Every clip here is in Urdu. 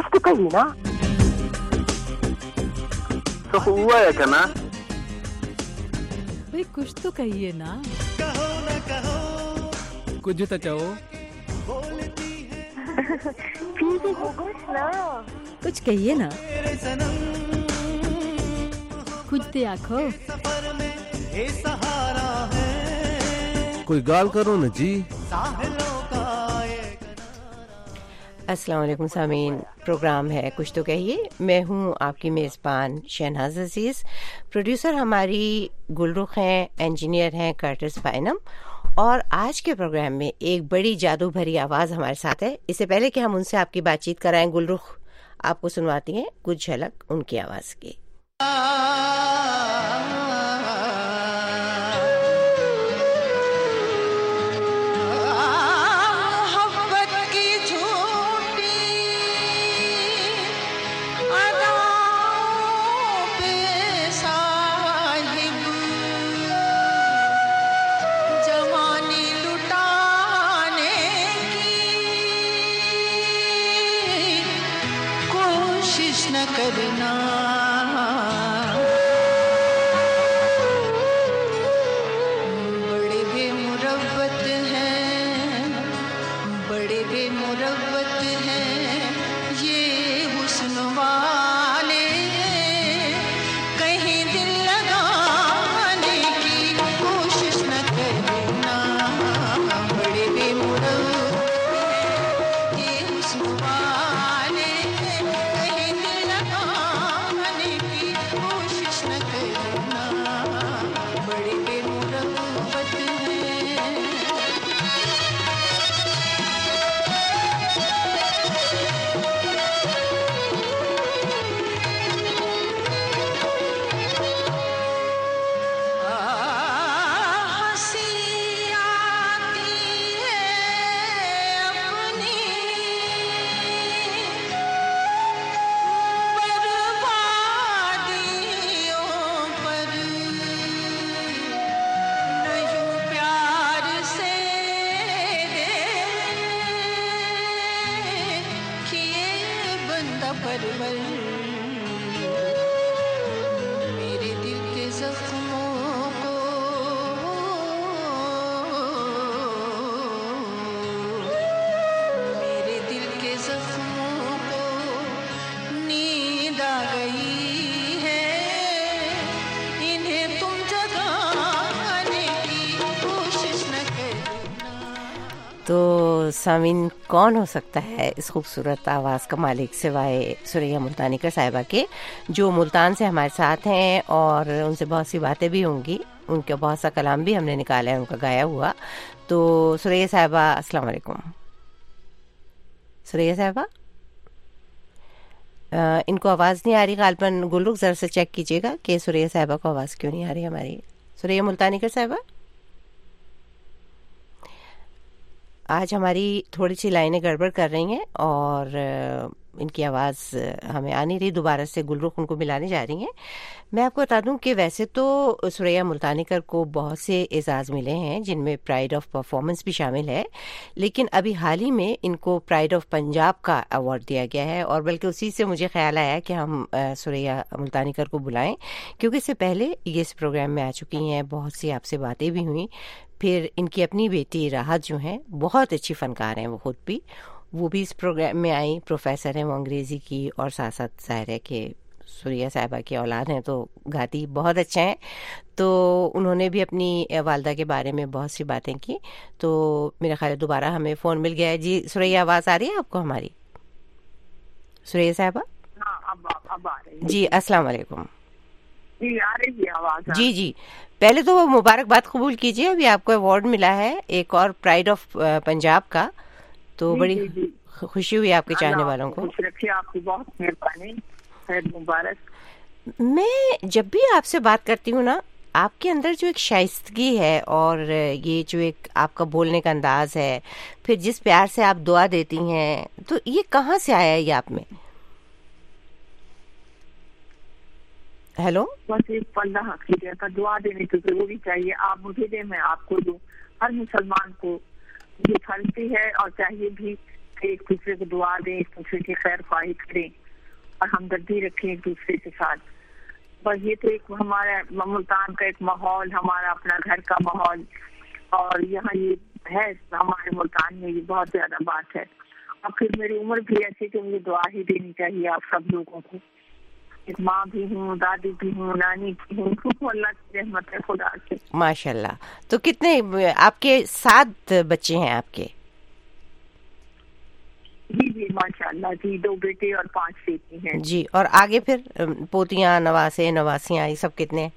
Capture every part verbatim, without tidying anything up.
कुछ तो कहिए ना. तो हुआ है क्या ना? भाई कुछ तो कहिए ना. कहो ना कहो, कुछ तो कहो. प्लीज कुछ ना. कुछ कहिए ना. मेरे सनम, कुछ तो आखो. सफर में ये सहारा है. कोई गाल करो ना जी. साहिलों का अस्सलाम वालेकुम सामीन, प्रोग्राम है कुछ तो कहिए. मैं हूँ आपकी मेज़बान शहनाज अजीज़. प्रोड्यूसर हमारी गुलरुख हैं, इंजीनियर हैं कर्टिस बाइनम. और आज के प्रोग्राम में एक बड़ी जादू भरी आवाज़ हमारे साथ है. इससे पहले कि हम उनसे आपकी बातचीत कराएं, गुलरुख आपको सुनवाती हैं कुछ झलक उनकी आवाज़ की. करना बड़े बेमुरव्वत हैं, बड़े बेमुरव्वत हैं ये हुस्न वाले. कहीं दिल लगाने की कोशिश न करना. बड़े बेमुरव्वत हैं ये हुस्न वाले. मेरे दिल के जख्मों को मेरे दिल के जख्मों को नींद आ गई है. इन्हें तुम जगाने की कोशिश न करना. तो सामीन, कौन हो सकता है इस खूबसूरत आवाज़ का मालिक सिवाय सुरैया मुल्तानिकर साहिबा के, जो मुल्तान से हमारे साथ हैं और उनसे बहुत सी बातें भी होंगी. उनका बहुत सा कलाम भी हमने निकाला है उनका गाया हुआ. तो सुरैया साहिबा, अस्सलाम वालेकुम. सुरैया साहिबा, इनको आवाज़ नहीं आ रही. गालबन गुलरुख ज़रा से चेक कीजिएगा कि सुरैया साहिबा को आवाज़ क्यों नहीं आ रही हमारी. सुरैया मुल्तानिकर साहिबा, आज हमारी थोड़ी सी लाइनें गड़बड़ कर रही हैं और इनकी आवाज़ हमें आ नहीं रही. दोबारा से गुलरुख उनको मिलाने जा रही हैं. मैं आपको बता दूं कि वैसे तो सुरैया मुल्तानिकर को बहुत से एजाज़ मिले हैं जिनमें प्राइड ऑफ परफॉर्मेंस भी शामिल है, लेकिन अभी हाल ही में इनको प्राइड ऑफ पंजाब का अवार्ड दिया गया है. और बल्कि उसी से मुझे ख्याल आया कि हम सुरैया मुल्तानिकर को बुलाएं, क्योंकि इससे पहले ये इस प्रोग्राम में आ चुकी हैं, बहुत सी आपसे बातें भी हुई. फिर इनकी अपनी बेटी राहत जो हैं, बहुत अच्छी फ़नकार हैं वो खुद भी, वो भी इस प्रोग्राम में आई. प्रोफेसर हैं वो अंग्रेज़ी की, और साथ साथ ज़ाहिर है कि सुरैया साहिबा की औलाद हैं तो गाती बहुत अच्छा है. तो उन्होंने भी अपनी वालदा के बारे में बहुत सी बातें की. तो मेरा ख्याल है दोबारा हमें फ़ोन मिल गया है. जी सुरैया, आवाज़ आ रही है आपको हमारी? सुरैया साहिबा, अब अब आ रही है जी. अस्सलाम वालेकुम. जी आ रही है आवाज़. जी जी, पहले तो मुबारकबाद कबूल कीजिए, अभी आपको अवार्ड मिला है एक और, प्राइड ऑफ पंजाब का. तो जी, बड़ी जी, जी. खुशी हुई आपके चाहने वालों को. खुश रखिए, आपकी बहुत मेहरबानी. खैर मुबारक. मैं जब भी आपसे बात करती हूँ ना, आपके अंदर जो एक शाइस्तगी है और ये जो एक आपका बोलने का अंदाज है, फिर जिस प्यार से आप दुआ देती हैं, तो ये कहाँ से आया है ये आप में? हेलो, बस एक पल्ला हकीकत का दुआ देने की जरूरी चाहिए. आप मुझे दे, मैं आपको दूं. हर मुसलमान को ये फलती है और चाहिए भी के एक दूसरे को दुआ दें, एक दूसरे की खैर ख्वाही करें और हमदर्दी रखें एक दूसरे के साथ। बस ये तो एक हमारा मुल्तान का एक माहौल, हमारा अपना घर का माहौल, और यहाँ ये है हमारे मुल्तान में ये बहुत ज्यादा बात है। और फिर मेरी उम्र भी ऐसी कि मुझे दुआ ही देनी चाहिए आप सब लोगों को। एक माँ भी हूँ, दादी भी हूँ, नानी भी हूँ, अल्लाह की रहमत है खुदा से। माशाल्लाह। तो कितने आपके सात बच्चे हैं आपके? जी जी माशाल्लाह जी, दो बेटे और पांच बेटी हैं जी। और आगे फिर पोतियां, नवासे, नवासियां, ये सब कितने?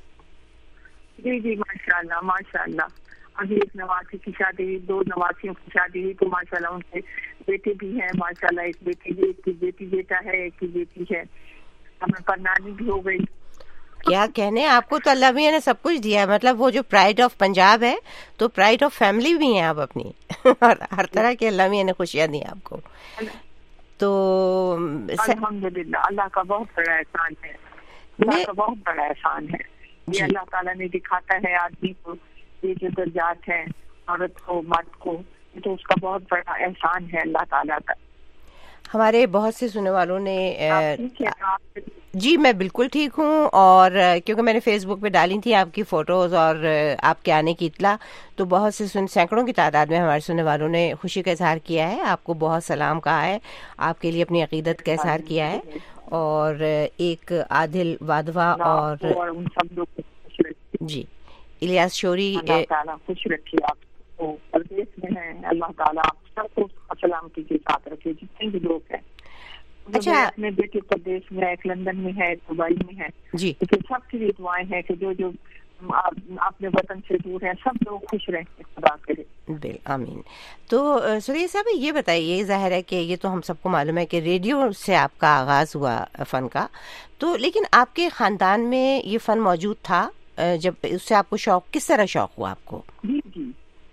जी जी माशाल्लाह माशाल्लाह। अभी एक नवासी की शादी हुई, दो नवासियों की शादी हुई, तो माशाल्लाह उनके बेटे भी हैं माशाल्लाह। एक बेटी एक की बेटी बेटा है, एक की बेटी है। हमें परनानी भी हो गई। क्या कहने, आपको तो अल्लाह मियां ने सब कुछ दिया है। मतलब वो जो प्राइड ऑफ पंजाब है, तो प्राइड ऑफ फैमिली भी है आप अपनी। और हर तरह के अल्लाह मियां ने खुशियां दी आपको। तो अल्हम्दुलिल्लाह, अल्लाह का बहुत बड़ा एहसान है, अल्लाह का बहुत बड़ा एहसान है। ये अल्लाह ताला ने दिखाता है आदमी को, ये जो दर्जात है औरत को मर्द को, तो उसका बहुत बड़ा एहसान है अल्लाह ताला का। हमारे बहुत से सुनने वालों ने ठीक है आप? जी मैं बिल्कुल ठीक हूँ। और क्योंकि मैंने फेसबुक पे डाली थी आपकी फ़ोटोज़ और आपके आने की इत्तला, तो बहुत से सुन सैकड़ों की तादाद में हमारे सुनने वालों ने खुशी का इजहार किया है, आपको बहुत सलाम कहा है, आपके लिए अपनी अकीदत का इजहार किया है। और एक आदिल वाधवा और उन सब लोग को खुश रखिए। जी इलियास शोरी अल्लाह ताला खुश रखिए आपको, परदेश में है, अल्लाह ताला आप सबको सलामती के साथ रखे जितने भी लोग हैं। अच्छा, अपने बेटे प्रदेश में, एक लंदन में है, एक दुबई में है जी, तो सबके लिए दुआएं हैं कि जो जो अपने वतन से दूर है सब लोग खुश रहें, खुदा करे। बिल आमीन। तो सुरेश साहब ये बताइए, जाहिर है कि ये तो हम सबको मालूम है कि रेडियो से आपका आगाज हुआ फन का, तो लेकिन आपके खानदान में ये फन मौजूद था जब उससे आपको शौक, किस तरह शौक हुआ आपको? जी जी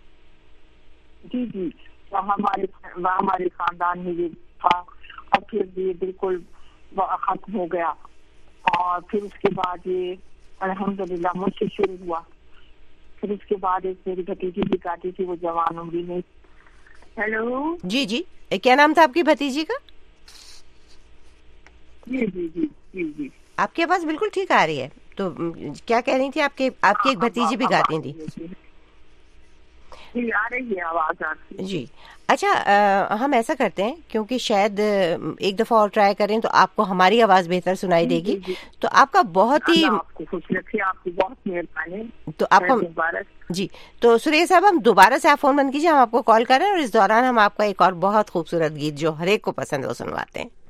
जी जी हमारे हमारे खानदान में ये था, और फिर ये बिल्कुल खत्म हो गया। और फिर उसके बाद ये अल्हम्दुलिल्लाह मुझसे शुरू हुआ। फिर उसके बाद एक मेरी भतीजी भी गाती थी, वो जवान उम्र में। हेलो जी जी, क्या नाम था आपकी भतीजी का? जी जी जी जी जी आपकी आवाज बिल्कुल ठीक आ रही है। तो क्या कह रही थी, आपके आपकी एक भतीजी भी गाती थी? जी आ रही है आवाज आपकी जी। अच्छा, आ, हम ऐसा करते हैं, क्योंकि शायद एक दफा और ट्राई करें तो आपको हमारी आवाज बेहतर सुनाई देगी। तो आपका बहुत ही आपको खुश रखिए, आपकी बहुत मेहरबानी। तो आपको जी, तो सुरेश साहब हम दोबारा से आप फोन बंद कीजिए, हम आपको कॉल कर रहे हैं और इस दौरान हम आपका एक और बहुत खूबसूरत गीत जो हर एक को पसंद है वो सुनवाते हैं।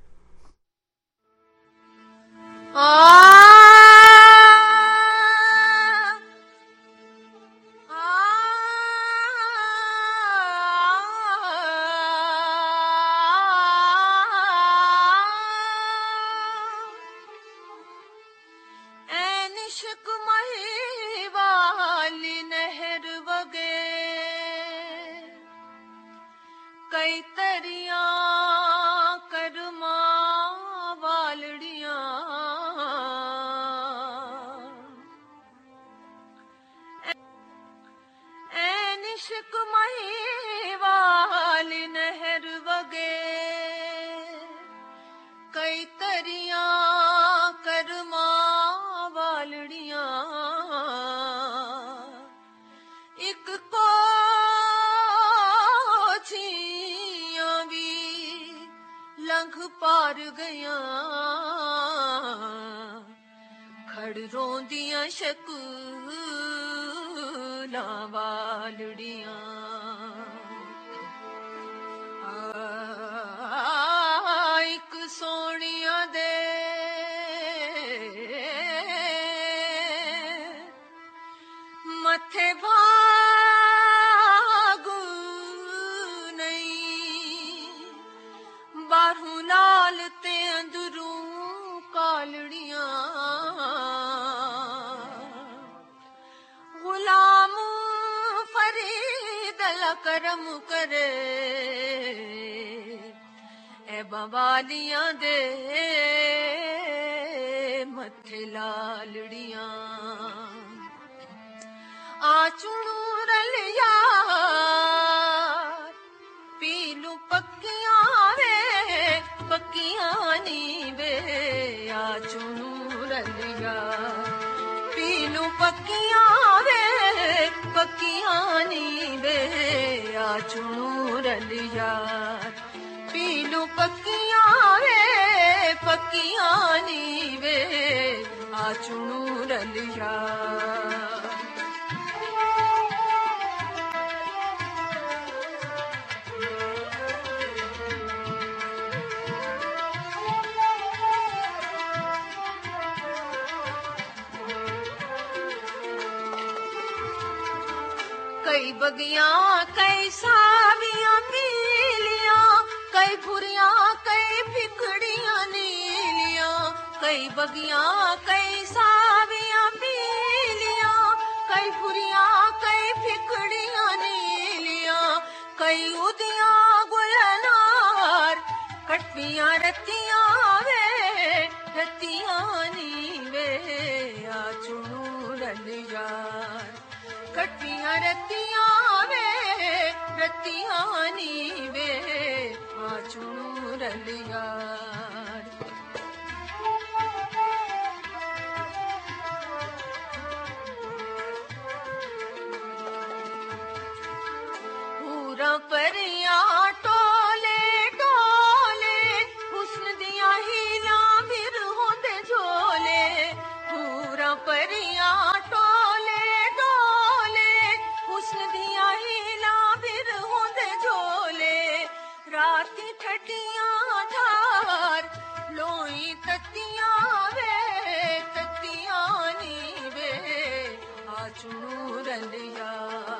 कई तरिया करमा वालड़िया, ऐन इश्क मही वाली नहर वगे, कई तरिया करमा वालड़िया, एक को लंघ पार गया, खड़ रोंदियां शकुलां वालड़ियां, एक सोनिया दे मथे भागू बाहू लाल ते अंदरू कालड़ियां, गुलाम फरीद ला करम करे, ए बवालियां दे मथे लालड़ियां, आ चुनू रलिया पी पीलू पक्कियां वे पक्कियां नी वे आ चुनू रलिया पीलू पक्कियां वे पक्कियां नी वे आ चुनू रलिया पीलू पक्कियां वे पक्कियां नी वे आ चुनू रलिया कई बगिया कई सावियां पीलियां कई भुरिया कई फिकड़ियां नीलियां कई बगिया कई सावियां पीलियां कई भुरिया कई फिकड़ियां नीलियां कई उदियां गुलनार कटपियां रतियां वे रतियां नी वे आ चुनू रलिया कटियां रतियां वे रतियां नी वे आ चुनू रलिया पूरा परिया टोले टोले हुस्न दिया हीला फिर होंदे झोले पूरा परिया टोले टोले हुस्न दिया हीला फिर होंदे झोले राती ठटियां ठार लोई ततियां वे ततियां नी वे आ चुनू रलिया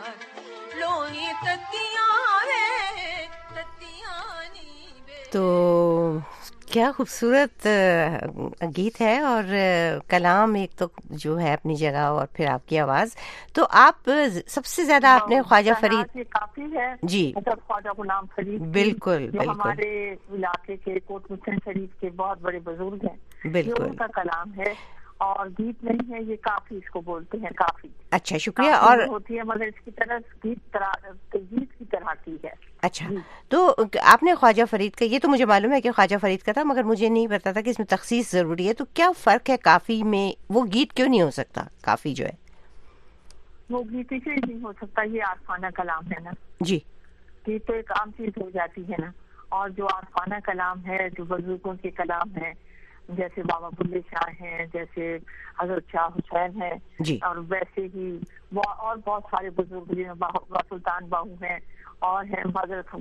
लोई ततियां वे ततियां नी वे तो क्या खूबसूरत गीत है और कलाम एक तो जो है अपनी जगह और फिर आपकी आवाज। तो आप सबसे ज्यादा आपने ख्वाजा फरीद काफी है जी मतलब ख्वाजा गुलाम फरीद बिल्कुल जो बिल्कुल हमारे इलाके के कोट मुस्लिम शरीफ के बहुत बड़े बुजुर्ग हैं बिल्कुल उनका कलाम है और गीत नहीं है ये काफी इसको बोलते हैं काफी अच्छा शुक्रिया काफी और होती है मगर इसकी तरह गीत तरह गीत की तरह की है अच्छा तो आपने ख्वाजा फरीद का ये तो मुझे मालूम है कि ख्वाजा फरीद का था मगर मुझे नहीं पता था कि इसमें तखसीस जरूरी है तो क्या फर्क है काफी में वो गीत क्यों नहीं हो सकता काफी जो है वो गीत इसलिए नहीं हो सकता ये आसमाना कलाम है ना जी गीत तो एक आम चीज हो जाती है ना और जो आसमाना कलाम है जो बुजुर्गों के कलाम है जैसे बाबा बुल्ले शाह हैं जैसे हजरत शाह हुसैन है और वैसे ही और बहुत सारे बुजुर्ग जिन्हें सुल्तान बाहू हैं और हैं हजरत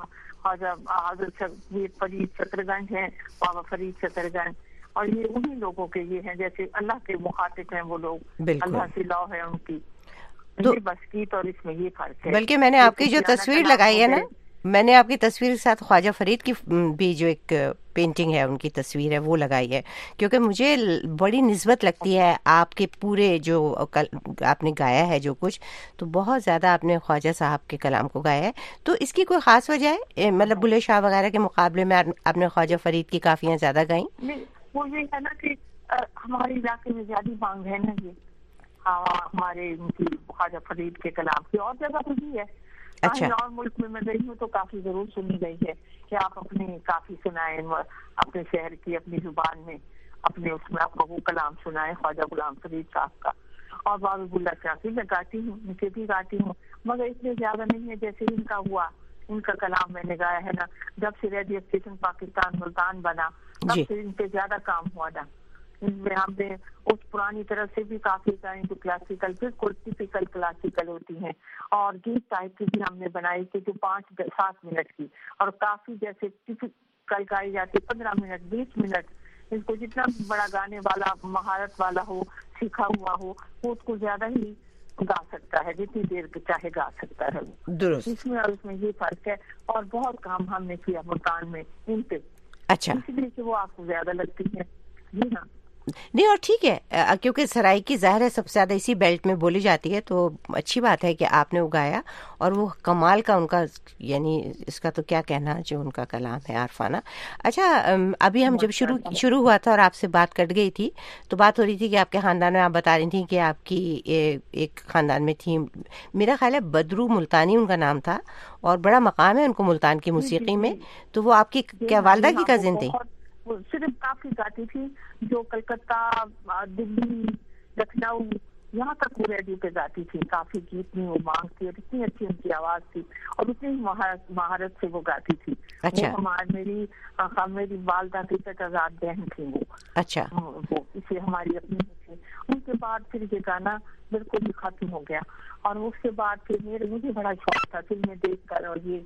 हजरत फरीद चक्रगंज हैं बाबा फरीद चक्रगंज और ये उन्हीं लोगों के ये हैं जैसे अल्लाह के मुखातिब हैं वो लोग अल्लाह से लौ है उनकी तो बस गीत और इसमें ये फर्क है बल्कि मैंने आपकी जो तस्वीर लगाई है ना मैंने आपकी तस्वीर के साथ ख्वाजा फरीद की भी जो एक पेंटिंग है उनकी तस्वीर है वो लगाई है क्योंकि मुझे बड़ी निस्बत लगती है आपके पूरे जो आपने गाया है जो कुछ तो बहुत ज़्यादा आपने ख्वाजा साहब के कलाम को गाया है तो इसकी कोई ख़ास वजह है मतलब बुल्ले शाह वगैरह के मुकाबले में आपने ख्वाजा फरीद की काफ़ियाँ ज़्यादा गाई वो ये है ना कि हमारे इलाके में ज़्यादा मांग है ना ये हमारे ख्वाजा फरीद के कलाम की और जगह पर भी है अच्छा और मुल्क में मैं गई हूँ तो काफी जरूर सुनी गई है कि आप अपने काफी सुनाए अपने शहर की अपनी जुबान में अपने उसमें आपको वो कलाम सुनाए ख्वाजा गुलाम फरीद साहब का और बाबा बुल्ला शाह की मैं गाती हूँ उनके भी गाती हूँ मगर इतने ज्यादा नहीं है जैसे इनका हुआ इनका कलाम मैंने गाया है ना जब से रेडियो स्टेशन पाकिस्तान मुल्तान बना तब से इन पे ज्यादा काम हुआ था इनमें हमने उस पुरानी तरह से भी काफी गाएं जो क्लासिकल बिल्कुल टिपिकल क्लासिकल होती हैं और गीत टाइप की भी हमने बनाई थी जो पाँच सात मिनट की और काफी जैसे टिपिकल गाई जाती पंद्रह मिनट बीस मिनट इसको जितना बड़ा गाने वाला महारत वाला हो सीखा हुआ हो वो उसको ज्यादा ही गा सकता है जितनी देर के चाहे गा सकता है इसमें और उसमें ये फर्क है और बहुत काम हमने किया मुल्तान में इन पे अच्छा इसलिए कि वो आपको ज्यादा लगती है जी हाँ نہیں اور ٹھیک ہے अ, क्योंकि सराइकी ज़ाहिर है सबसे ज़्यादा इसी बेल्ट में बोली जाती है, तो अच्छी बात है कि आपने उगाया और वो कमाल का उनका यानी इसका तो क्या कहना जो उनका कलाम है आरफाना। अच्छा अम, अभी हम जब शुरू शुरू हुआ था और आपसे बात कट गई थी तो बात हो रही थी कि आपके ख़ानदान में आप बता रही थी कि आपकी ए, एक ख़ानदान में थी, मेरा ख्याल है बदरू मुल्तानी उनका नाम था और बड़ा मकाम है उनको मुल्तान की मौसीकी में, तो वो आपकी क्या वालदा की कज़िन थी? वो सिर्फ काफी गाती थी, जो कलकत्ता, दिल्ली, लखनऊ यहाँ तक वो रेडियो पे गाती थी, काफी गीत में वो मांगती और इतनी अच्छी उनकी आवाज थी और उतनी महारत महारत से वो गाती थी। अच्छा। वो हमारी मेरी हाँ, मेरी वालदा की आजाद बहन थी वो। अच्छा। वो इसे हमारी अपनी थी। उनके बाद फिर ये गाना बिल्कुल ही खत्म हो गया और उसके बाद फिर मेरे मुझे बड़ा शौक था फिल्में देख कर और ये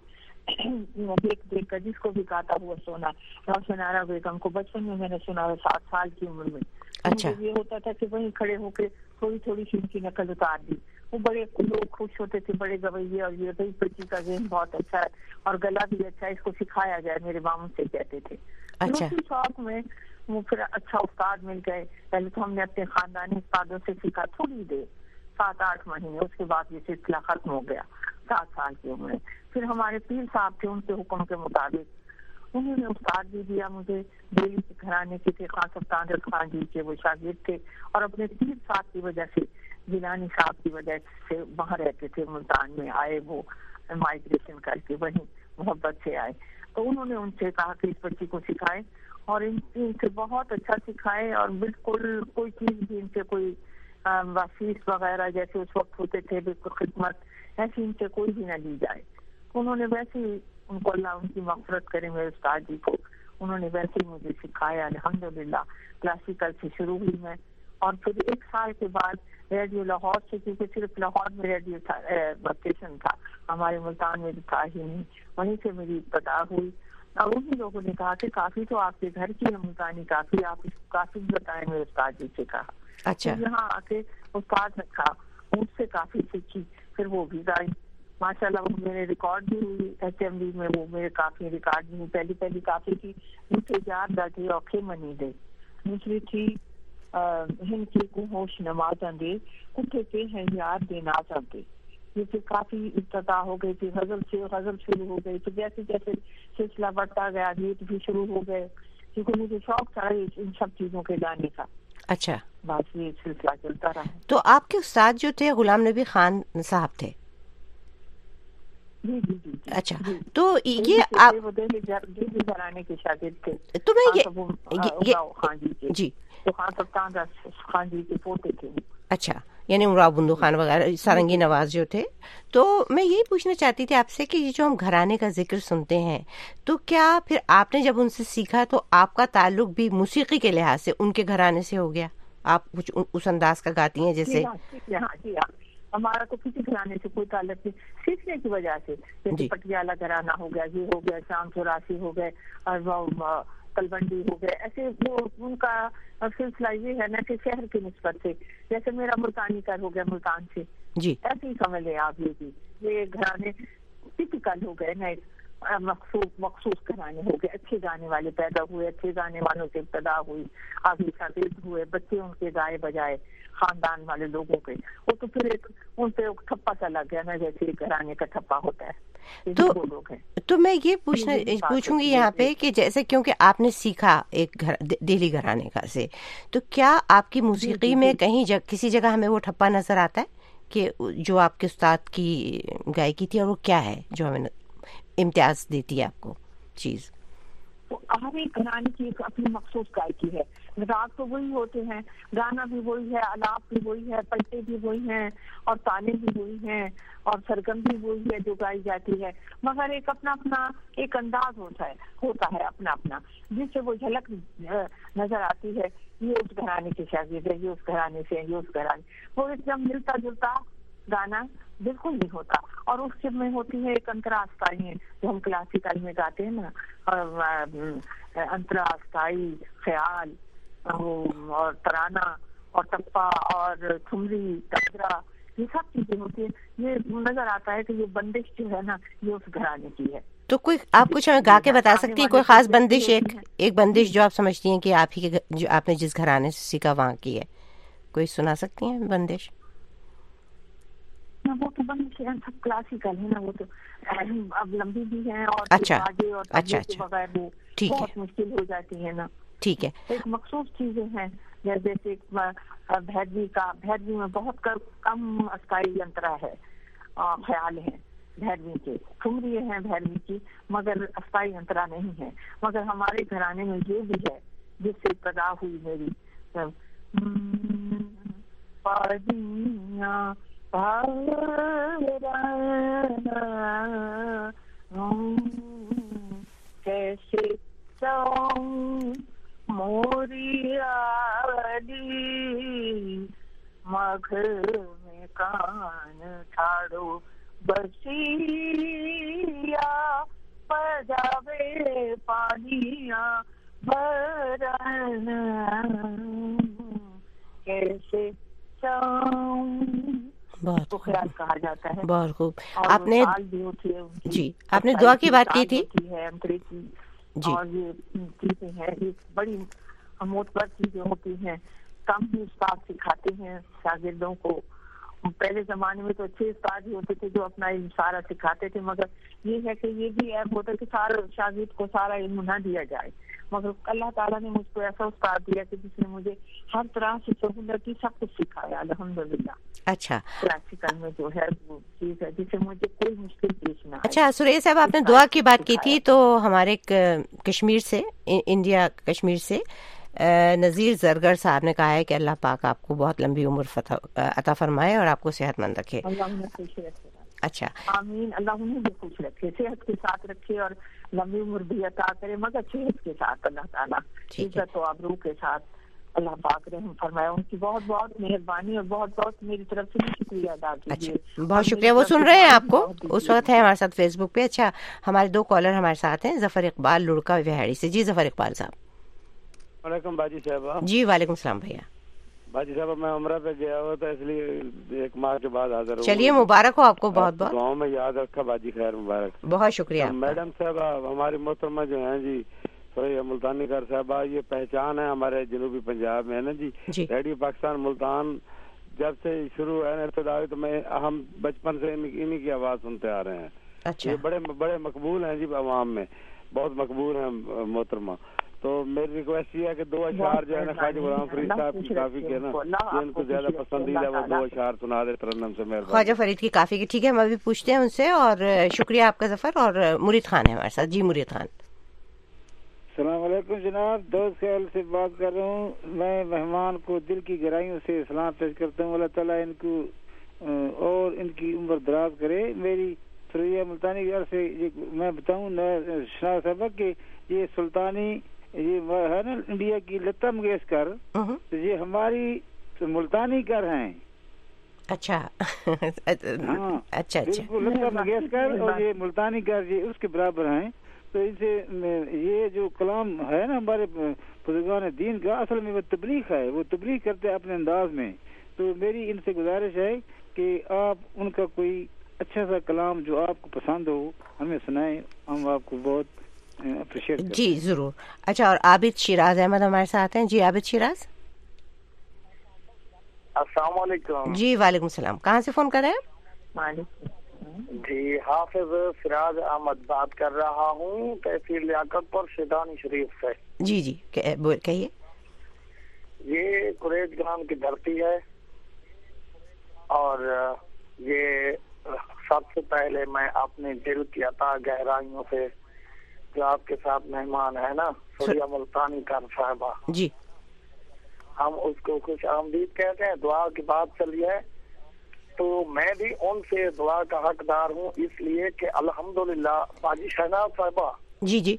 देख देख कर जिसको भी गाता हुआ सोना। रोशन आरा बेगम को बचपन में मैंने सुना था सात साल की उम्र में। अच्छा। ये होता था कि वहीं खड़े होकर थोड़ी थोड़ी सी उनकी नकल उतार दी। वो बड़े लोग खुश होते थे, बड़े गवैये, और ये भाई बच्ची का ज़हन बहुत अच्छा है और गला भी अच्छा है, इसको सिखाया जाए, मेरे मामू से कहते थे। अच्छा। उसी शौक में वो फिर अच्छा उस्ताद मिल गए। पहले तो हमने अपने खानदानी उस्तादों से सीखा थोड़ी देर, सात आठ महीने, उसके बाद ये सिलसिला खत्म हो गया सात साल की उम्र में। फिर हमारे पीर साहब थे, उनके हुक्म के मुताबिक उन्होंने उस्ताद भी दिया मुझे। दिल्ली के घराने के थे, खान सफ्तान रत खान जी के वो शागिर्द थे और अपने पीर साहब की वजह से, जिलानी साहब की वजह से वहाँ रहते थे, मुल्तान में आए, वो माइग्रेशन करके वहीं मोहब्बत से आए। तो उन्होंने उनसे कहा कि इस बच्ची को सिखाए और इन इनसे बहुत अच्छा सिखाए और बिल्कुल कोई चीज भी इनसे कोई वासीस वगैरह जैसे उस वक्त होते थे बिल्कुल खिदमत ऐसी इनसे कोई भी ना ली जाए। उन्होंने वैसे ही उनको अल्लाह उनकी मग़फ़िरत करे मेरे उस्ताद जी को, उन्होंने वैसे ही मुझे सिखाया अल्हम्दुलिल्लाह। क्लासिकल से शुरू हुई मैं और फिर एक साल के बाद रेडियो लाहौर से, क्योंकि सिर्फ लाहौर में रेडियो था, स्टेशन था, हमारे मुल्तान में था ही नहीं, वहीं से मेरी पता हुई और उन्हीं लोगों ने कहा कि काफी तो आपके घर की है मुल्तानी, काफी आप इसको काफी बताएं। मेरे उस्ताद जी से कहा। अच्छा। तो यहाँ आके उस्ताद ने कहा, उससे काफी सीखी, फिर वो भी गाई माशाल्लाह। वो मेरे रिकॉर्ड भी हुई एच एम डी में, वो मेरे काफी रिकॉर्ड भी हुई। पहली पहली काफी थी मुझे याद बैठे औखे मनी दे, दूसरी थी हिंद की को होश नमाज़ दे, कुत्ते के हैं यार दे नाज़ दे। ये फिर काफी इब्तदा हो गई थी, गजल से गजल शुरू हो गई। तो जैसे जैसे सिलसिला बढ़ता गया गीत भी शुरू हो गए, क्योंकि मुझे शौक था इन सब चीजों के गाने का। अच्छा। बस ये सिलसिला चलता रहा। तो आपके उस्ताद जो थे गुलाम नबी खान साहब थे? जी जी जी, जी अच्छा। जी। तो ये आप वो दिल्ली दिल्ली घराने के शागिर्द थे। तो मैं ये ये, ये खान जी के जी तो खान सफ्तान खान जी के पोते थे। अच्छा, यानी उमराव बुंदू खान वगैरह सारंगी नवाज जो थे। तो मैं यही पूछना चाहती थी आपसे कि ये जो हम घराने का जिक्र सुनते हैं, तो क्या फिर आपने जब उनसे सीखा तो आपका ताल्लुक भी मौसीकी के लिहाज से उनके घराने से हो गया? आप कुछ उस अंदाज का गाती हैं जैसे? हाँ जी हाँ, हमारा तो किसी घराने से कोई ताल्लुक नहीं, सीखने की वजह से। जैसे पटियाला घराना हो गया, ये हो गया, शाम चौरासी हो गए और तलवंडी हो गए, ऐसे वो उनका सिलसिला ये है ना कि शहर की निस्बत से, जैसे मेरा मुल्तानी का हो गया मुल्तान से, जी ऐसे ही समझ लें आप। ये भी ये घराने टिपिकल हो गए ना, मखसूस मखसूस घराने हो गए, अच्छे गाने वाले पैदा हुए, अच्छे गाने वालों से इब्तदा हुई, आगे शागिर्द हुए, बच्चे उनके गाए बजाए खानदान वाले लोगों के, वो तो फिर एक उन पे ठप्पा सा लग गया ना, जैसे घराने का ठप्पा होता है। तो लोग हैं। तो मैं ये पूछना पूछूंगी यहाँ पे कि जैसे क्योंकि आपने सीखा एक घर दिल्ली घराने का से, तो क्या आपकी मौसीकी में कहीं जग, किसी जगह हमें वो ठप्पा नजर आता है कि जो आपके उस्ताद की गायकी थी, और वो क्या है जो हमें इम्तियाज देती है आपको चीज? तो हर एक घराने की एक अपनी मखसूस गायकी है। राग तो वही होते हैं, गाना भी वही है, अलाप भी वही है, पलटे भी वही हैं और ताने भी वही हैं और सरगम भी वही है जो गाई जाती है, मगर एक अपना अपना एक अंदाज होता है होता है अपना अपना, जिससे वो झलक नजर आती है, ये उस घराने के शागिर्द है, ये उस घराने से है, ये उस घराने। वो एकदम मिलता जुलता गाना बिल्कुल नहीं होता। और उससे में होती है एक अंतरास्थाई, जो हम क्लासिकल में गाते हैं ना, और अंतरास्थाई ख्याल और तराना और टप्पा और ठुमरी तगरा, ये सब चीजें होती है। ये नजर आता है कि ये बंदिश जो है ना, ये उस घराने की है। تو کوئی آپ کچھ ہمیں گا کے بتا سکتی ہیں کوئی خاص بندش، ایک ایک بندش جو آپ سمجھتی ہیں کہ آپ ہی کے جو آپ نے جس گھرانے سے سیکھا وہاں کی ہے، کوئی سنا سکتی ہیں بندش؟ وہ تو بندش سب کلاسیکل ہے نا، وہ تو اب لمبی بھی ہیں اور اچھا اچھا اچھا بغیر وہ ٹھیک ہے، بہت مشکل ہو جاتی ہے نا. ٹھیک ہے. ایک مخصوص چیزیں ہیں جیسے بھیروی کا، بھیروی میں بہت کم استائی انترا ہے، خیال ہے بھیروی کے، ٹھمری ہیں بھیروی کی مگر استائی انترا نہیں ہے. مگر ہمارے گھرانے میں یہ بھی ہے جس سے ابتدا ہوئی میری، پادیاں کیسے چاؤں موری آلی مگھ میں کان ٹھاڑو بسیا پجاوے پانیاں بھرن کیسے چاؤں، بہت تو خیال کہا جاتا ہے. بہت خوب. اور آپ نے جی آپ نے دعا کی بات کی تھی جی، اور یہ چیزیں ہیں یہ بڑی معتبر چیزیں ہوتی ہیں. کم ہی استاد سکھاتے ہیں شاگردوں کو. پہلے زمانے میں تو اچھے استاد ہی ہوتے تھے جو اپنا علم سارا سکھاتے تھے، مگر یہ ہے کہ یہ بھی ایپ ہوتا ہے کہ سارا شاگرد کو سارا علم نہ دیا جائے. مگر اللہ تعالیٰ نے مجھ کو ایسا استاد دیا کہ جس نے مجھے ہر طرح سے سہولت کی، سب کچھ سکھایا الحمدللہ. اچھا کلاسیکل میں جو ہے وہ چیز ہے جس سے مجھے کوئی مشکل پیش نہ آئی. اچھا سریہ صاحب، آپ نے دعا کی بات کی تھی تو ہمارے ایک کشمیر سے، انڈیا کشمیر سے نذیر زرگر صاحب نے کہا ہے کہ اللہ پاک آپ کو بہت لمبی عمر عطا فرمائے اور آپ کو صحت مند رکھے. اچھا آمین. اللہ انہیں بھی خوش رکھے، صحت کے ساتھ رکھے اور لمبی عمر بھی عطا کرے، مگر صحت کے ساتھ اللہ تعالیٰ عزت و آبرو کے ساتھ اللہ پاک رحم فرمائے. ان کی بہت بہت مہربانی اور بہت بہت میری طرف سے بھی شکریہ ادا کیجیے. اچھا بہت شکریہ. وہ سن رہے ہیں آپ کو اس وقت ہے ہمارے ساتھ فیس بک پہ. اچھا ہمارے دو کالر ہمارے ساتھ ہیں، ظفر اقبال لڑکا وہاڑی سے. جی ظفر اقبال صاحب. وعلیکم باجی صاحبہ. جی وعلیکم السلام بھیا. باجی صاحبہ میں عمرہ پہ گیا ہوا تھا، اس لیے ایک ماہ کے بعد حاضر ہوں. چلیے مبارک ہو آپ کو، بہت بہت دعاؤں میں یاد رکھا باجی. خیر مبارک. بہت شکریہ. میڈم صاحبہ ہماری محترمہ جو ہیں جی سوریا ملتانی کر صاحبہ، یہ پہچان ہے ہمارے جنوبی پنجاب میں ہے نا جی. ریڈیو پاکستان ملتان جب سے شروع ہے ابتدائی تو میں ہم بچپن سے انہی کی آواز سنتے آ رہے ہیں. اچھا یہ بڑے بڑے مقبول ہیں جی عوام میں، بہت مقبول ہیں محترمہ. تو میری ریکویسٹ یہ ہے کہ دو اشعار جو ہے نا خواجہ غلام فرید صاحب کی کافی کے نا جو ان کو زیادہ پسندیدہ وہ دو اشعار سنا دے ترنم سے مہربانی. خواجہ فرید کی کافی کی. ٹھیک ہے ہم ابھی پوچھتے ہیں ان سے. اور شکریہ آپ کا ظفر. اور مرید خان ہے ہمارے ساتھ. جی مرید خان. السلام علیکم جناب، دوست خیال سے بات کر رہا ہوں. میں مہمان کو دل کی گہرائیوں سے سلام پیش کرتا ہوں. اللہ تعالیٰ ان کو اور ان کی عمر دراز کرے. میری سوریا ملتانی گھر سے میں بتاؤں شاہ صاحبہ کہ یہ سلطانی یہ ہے نا انڈیا کی لتا منگیشکر، یہ ہماری ملتانی گھر ہیں. اچھا ہاں اچھا اچھا لتا منگیشکر اور یہ ملتانی گھر یہ اس کے برابر ہیں. تو ان سے یہ جو کلام ہے نا ہمارے بزرگان دین کا، اصل میں وہ تبلیغ ہے، وہ تبلیغ کرتے ہیں اپنے انداز میں. تو میری ان سے گزارش ہے کہ آپ ان کا کوئی اچھا سا کلام جو آپ کو پسند ہو ہمیں سنائیں، ہم آپ کو بہت اپریشیٹ کرتے ہیں. جی ضرور. اچھا اور عابد شیراز احمد ہمارے ساتھ ہیں. جی عابد شیراز. السلام علیکم. جی وعلیکم السلام. کہاں سے فون کر رہے ہیں؟ جی حافظ سراج احمد بات کر رہا ہوں، تحصیل لیاقت پر شیطانی شریف سے. جی جی کہیے. یہ قریش گرام کی دھرتی ہے اور یہ سب سے پہلے میں اپنے دل کی عطا گہرائیوں سے جو آپ کے ساتھ مہمان ہے نا سوریا ملتانی کر صاحبہ، جی ہم اس کو خوش آمدید کہتے ہیں. دعا کی بات چلی ہے تو میں بھی ان سے دعا کا حقدار ہوں، اس لیے کہ الحمدللہ باجی شہناز صاحبہ. جی جی.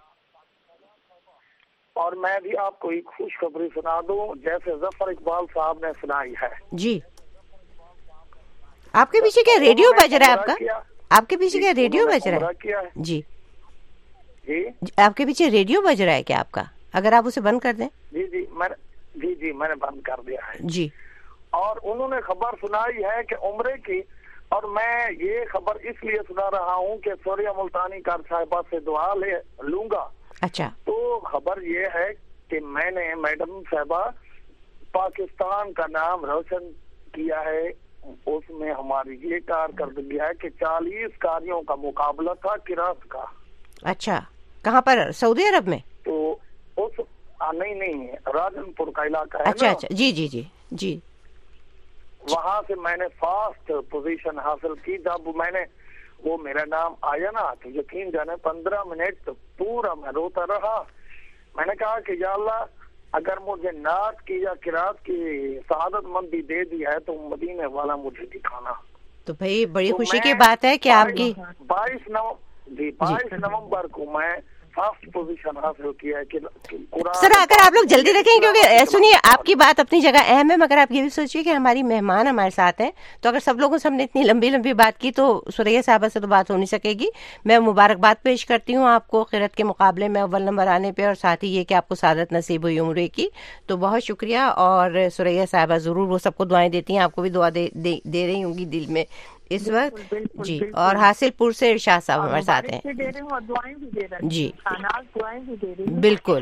اور میں بھی آپ کو ایک خوشخبری سنا دوں جیسے ظفر اقبال صاحب نے سنائی ہے. جی آپ کے پیچھے کیا ریڈیو بج رہا ہے آپ کا؟ آپ کے پیچھے کیا ریڈیو بج رہا ہے؟ جی جی آپ کے پیچھے ریڈیو بج رہا ہے کیا آپ کا؟ اگر آپ اسے بند کر دیں. جی جی میں جی جی میں نے بند کر دیا ہے. جی. اور انہوں نے خبر سنائی ہے کہ عمرے کی اور میں یہ خبر اس لیے سنا رہا ہوں کہ سوریہ ملتانی کار صاحبہ سے دعا لے لوں گا. اچھا. تو خبر یہ ہے کہ میں نے میڈم صاحبہ پاکستان کا نام روشن کیا ہے. اس میں ہماری یہ کارکردگی ہے کہ چالیس کاریوں کا مقابلہ تھا قرات کا. اچھا. کہاں پر؟ سعودی عرب میں؟ تو اس نہیں نہیں راجن پور کا علاقہ ہے. اچھا اچھا. جی جی جی جی. وہاں سے میں نے فاسٹ پوزیشن حاصل کی. جب میں نے وہ میرا نام آیا نا تو یقین جانے پندرہ منٹ پورا میں روتا رہا. میں نے کہا کہ یا اللہ اگر مجھے نعت کی یا قرات کی سعادت مندی دے دی ہے تو مدینے والا مجھے دکھانا. تو بھائی بڑی خوشی کی بات ہے کہ آپ کی بائیس نومبر جی بائیس نومبر کو میں فرسٹ پوزیشن حاصل کیا ہے. سر اگر آپ لوگ جلدی رکھیں کیونکہ سنیے آپ کی بات اپنی جگہ اہم ہے، مگر آپ یہ بھی سوچیے کہ ہماری مہمان ہمارے ساتھ ہیں، تو اگر سب لوگوں سے ہم نے اتنی لمبی لمبی بات کی تو سوریا صاحبہ سے تو بات ہو نہیں سکے گی. میں مبارکباد پیش کرتی ہوں آپ کو قرات کے مقابلے میں اول نمبر آنے پہ، اور ساتھ ہی یہ کہ آپ کو سعادت نصیب ہوئی عمرے کی. تو بہت شکریہ. اور سوریا صاحبہ ضرور وہ سب کو دعائیں دیتی ہیں، آپ کو بھی دعا دے دے رہی ہوں گی دل میں اس وقت. جی. اور حاصل پور سے ارشاد صاحب ہمارے ساتھ ہیں. جی بالکل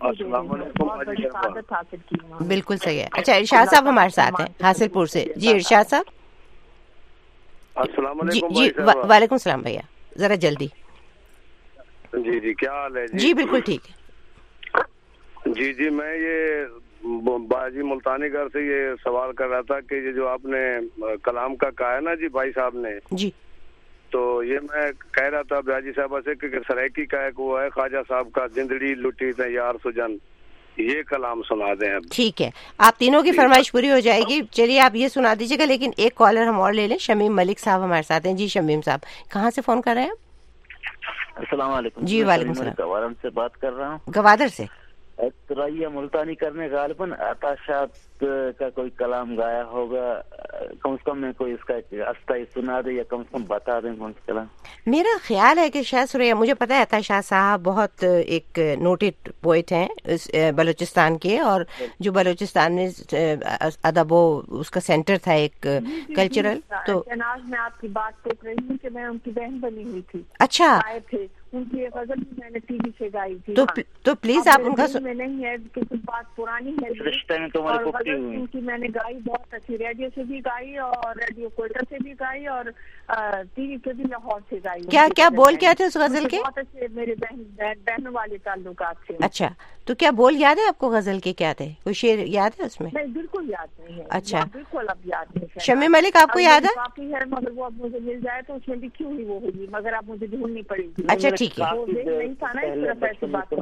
بالکل صحیح ہے. اچھا ارشاد صاحب ہمارے ساتھ ہیں حاصل پور سے. جی ارشاد صاحب. السلام جی علیکم. جی وعلیکم السلام بھیا. ذرا جلدی. جی جی کیا حال ہے؟ جی بالکل ٹھیک ہے. جی جی میں یہ باجی ملتانی گھر سے یہ سوال کر رہا تھا کہ یہ جو آپ نے کلام کا کہا ہے نا جی بھائی صاحب نے، جی تو یہ میں کہہ رہا تھا باجی صاحبہ سے کہ سرائکی کا ایک وہ ہے خواجہ صاحب کا زندڑی لٹی تھے یار سجن، یہ کلام سنا دیں. اب ٹھیک ہے، آپ تینوں کی فرمائش پوری ہو جائے گی. چلیے آپ یہ سنا دیجیے گا، لیکن ایک کالر ہم اور لے لیں. شمیم ملک صاحب ہمارے ساتھ ہیں. جی شمیم صاحب کہاں سے فون کر رہے ہیں؟ السلام علیکم. جی وعلیکم السلام. گوادر سے بات کر رہا ہوں. گوادر سے. سوریا ملتانی کرنے غالباً عطاشات کا کوئی کلام گایا ہوگا. کم از کم میں کوئی اس کا استائی سنا دے یا کم از کم بتا دیں کون سا کلام. میرا خیال ہے کہ شاید سوریا، مجھے پتا ہے عطاشات صاحب بہت ایک نوٹڈ پوئٹ ہیں بلوچستان کے، اور جو بلوچستان میں ادب و اس کا سینٹر تھا ایک کلچرل. تو جناب میں آپ کی بات دیکھ رہی ہوں کہ میں ان کی بہن بنی ہوئی تھی. اچھا. ان کی ایک غزل بھی میں نے ٹی وی سے گائی تھی. تو پلیز آپ ان کا میں نہیں ہے کہ کچھ بات پرانی ہے، اور غزل ان کی میں نے گائی بہت اچھی. ریڈیو سے بھی گائی اور ریڈیو کوئٹہ سے بھی گائی اور ٹی وی سے بھی لاہور سے گائی. کیا کیا بول کیا تھے اس غزل کے؟ بہت اچھے میرے بہن بہنوں والے تعلقات تھے. اچھا تو کیا بول یاد ہے آپ کو غزل کے؟ کیا تھے کوئی شعر یاد ہے اس میں؟ نہیں بالکل یاد نہیں ہے. اچھا بالکل اب یاد نہیں. شمیم ملک آپ کو یاد ہے؟ کافی ہے مگر وہ اب مجھے مل جائے تو اس میں لکھی ہوئی وہ ہوگی، مگر آپ مجھے ڈھونڈنی پڑے گی. اچھا ٹھیک ہے. نہیں تھا نا اس طرح ایسی بات.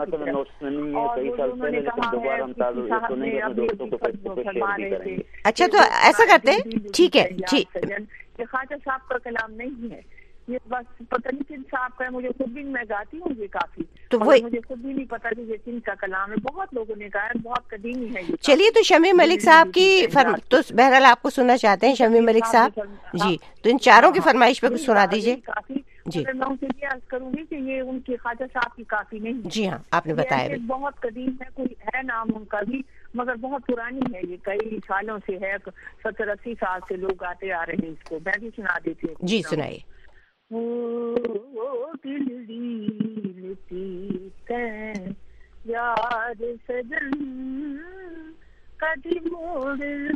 اچھا تو ایسا کرتے ٹھیک ہے. ٹھیک یہ خواجہ صاحب کا کلام نہیں ہے، یہ بس پتہ نہیں کن صاحب کا ہے. مجھے خود بھی میں گاتی ہوں یہ کافی، تو مجھے خود بھی نہیں پتا کہ یہ کن کا کلام ہے. بہت لوگوں نے کہا ہے، بہت قدیمی ہے. چلیے تو شمیم ملک صاحب کی فرم تو بہرحال آپ کو سننا چاہتے ہیں شمیم ملک صاحب. جی تو ان چاروں کی فرمائش پہ کچھ سنا دیجیے. جی میں ان سے یہ عرض کروں گی کہ یہ ان کی خواجہ صاحب کی کافی نہیں ہے. جی ہاں آپ نے بتایا بہت قدیم ہے، کوئی ہے نام ان کا بھی مگر بہت پرانی ہے. یہ کئی سالوں سے ہے، ستر اسی سال سے لوگ آتے آ رہے ہیں اس کو. میں بھی سنا دیتی ہوں. جی سنائیے. یار سجن کدی موڑ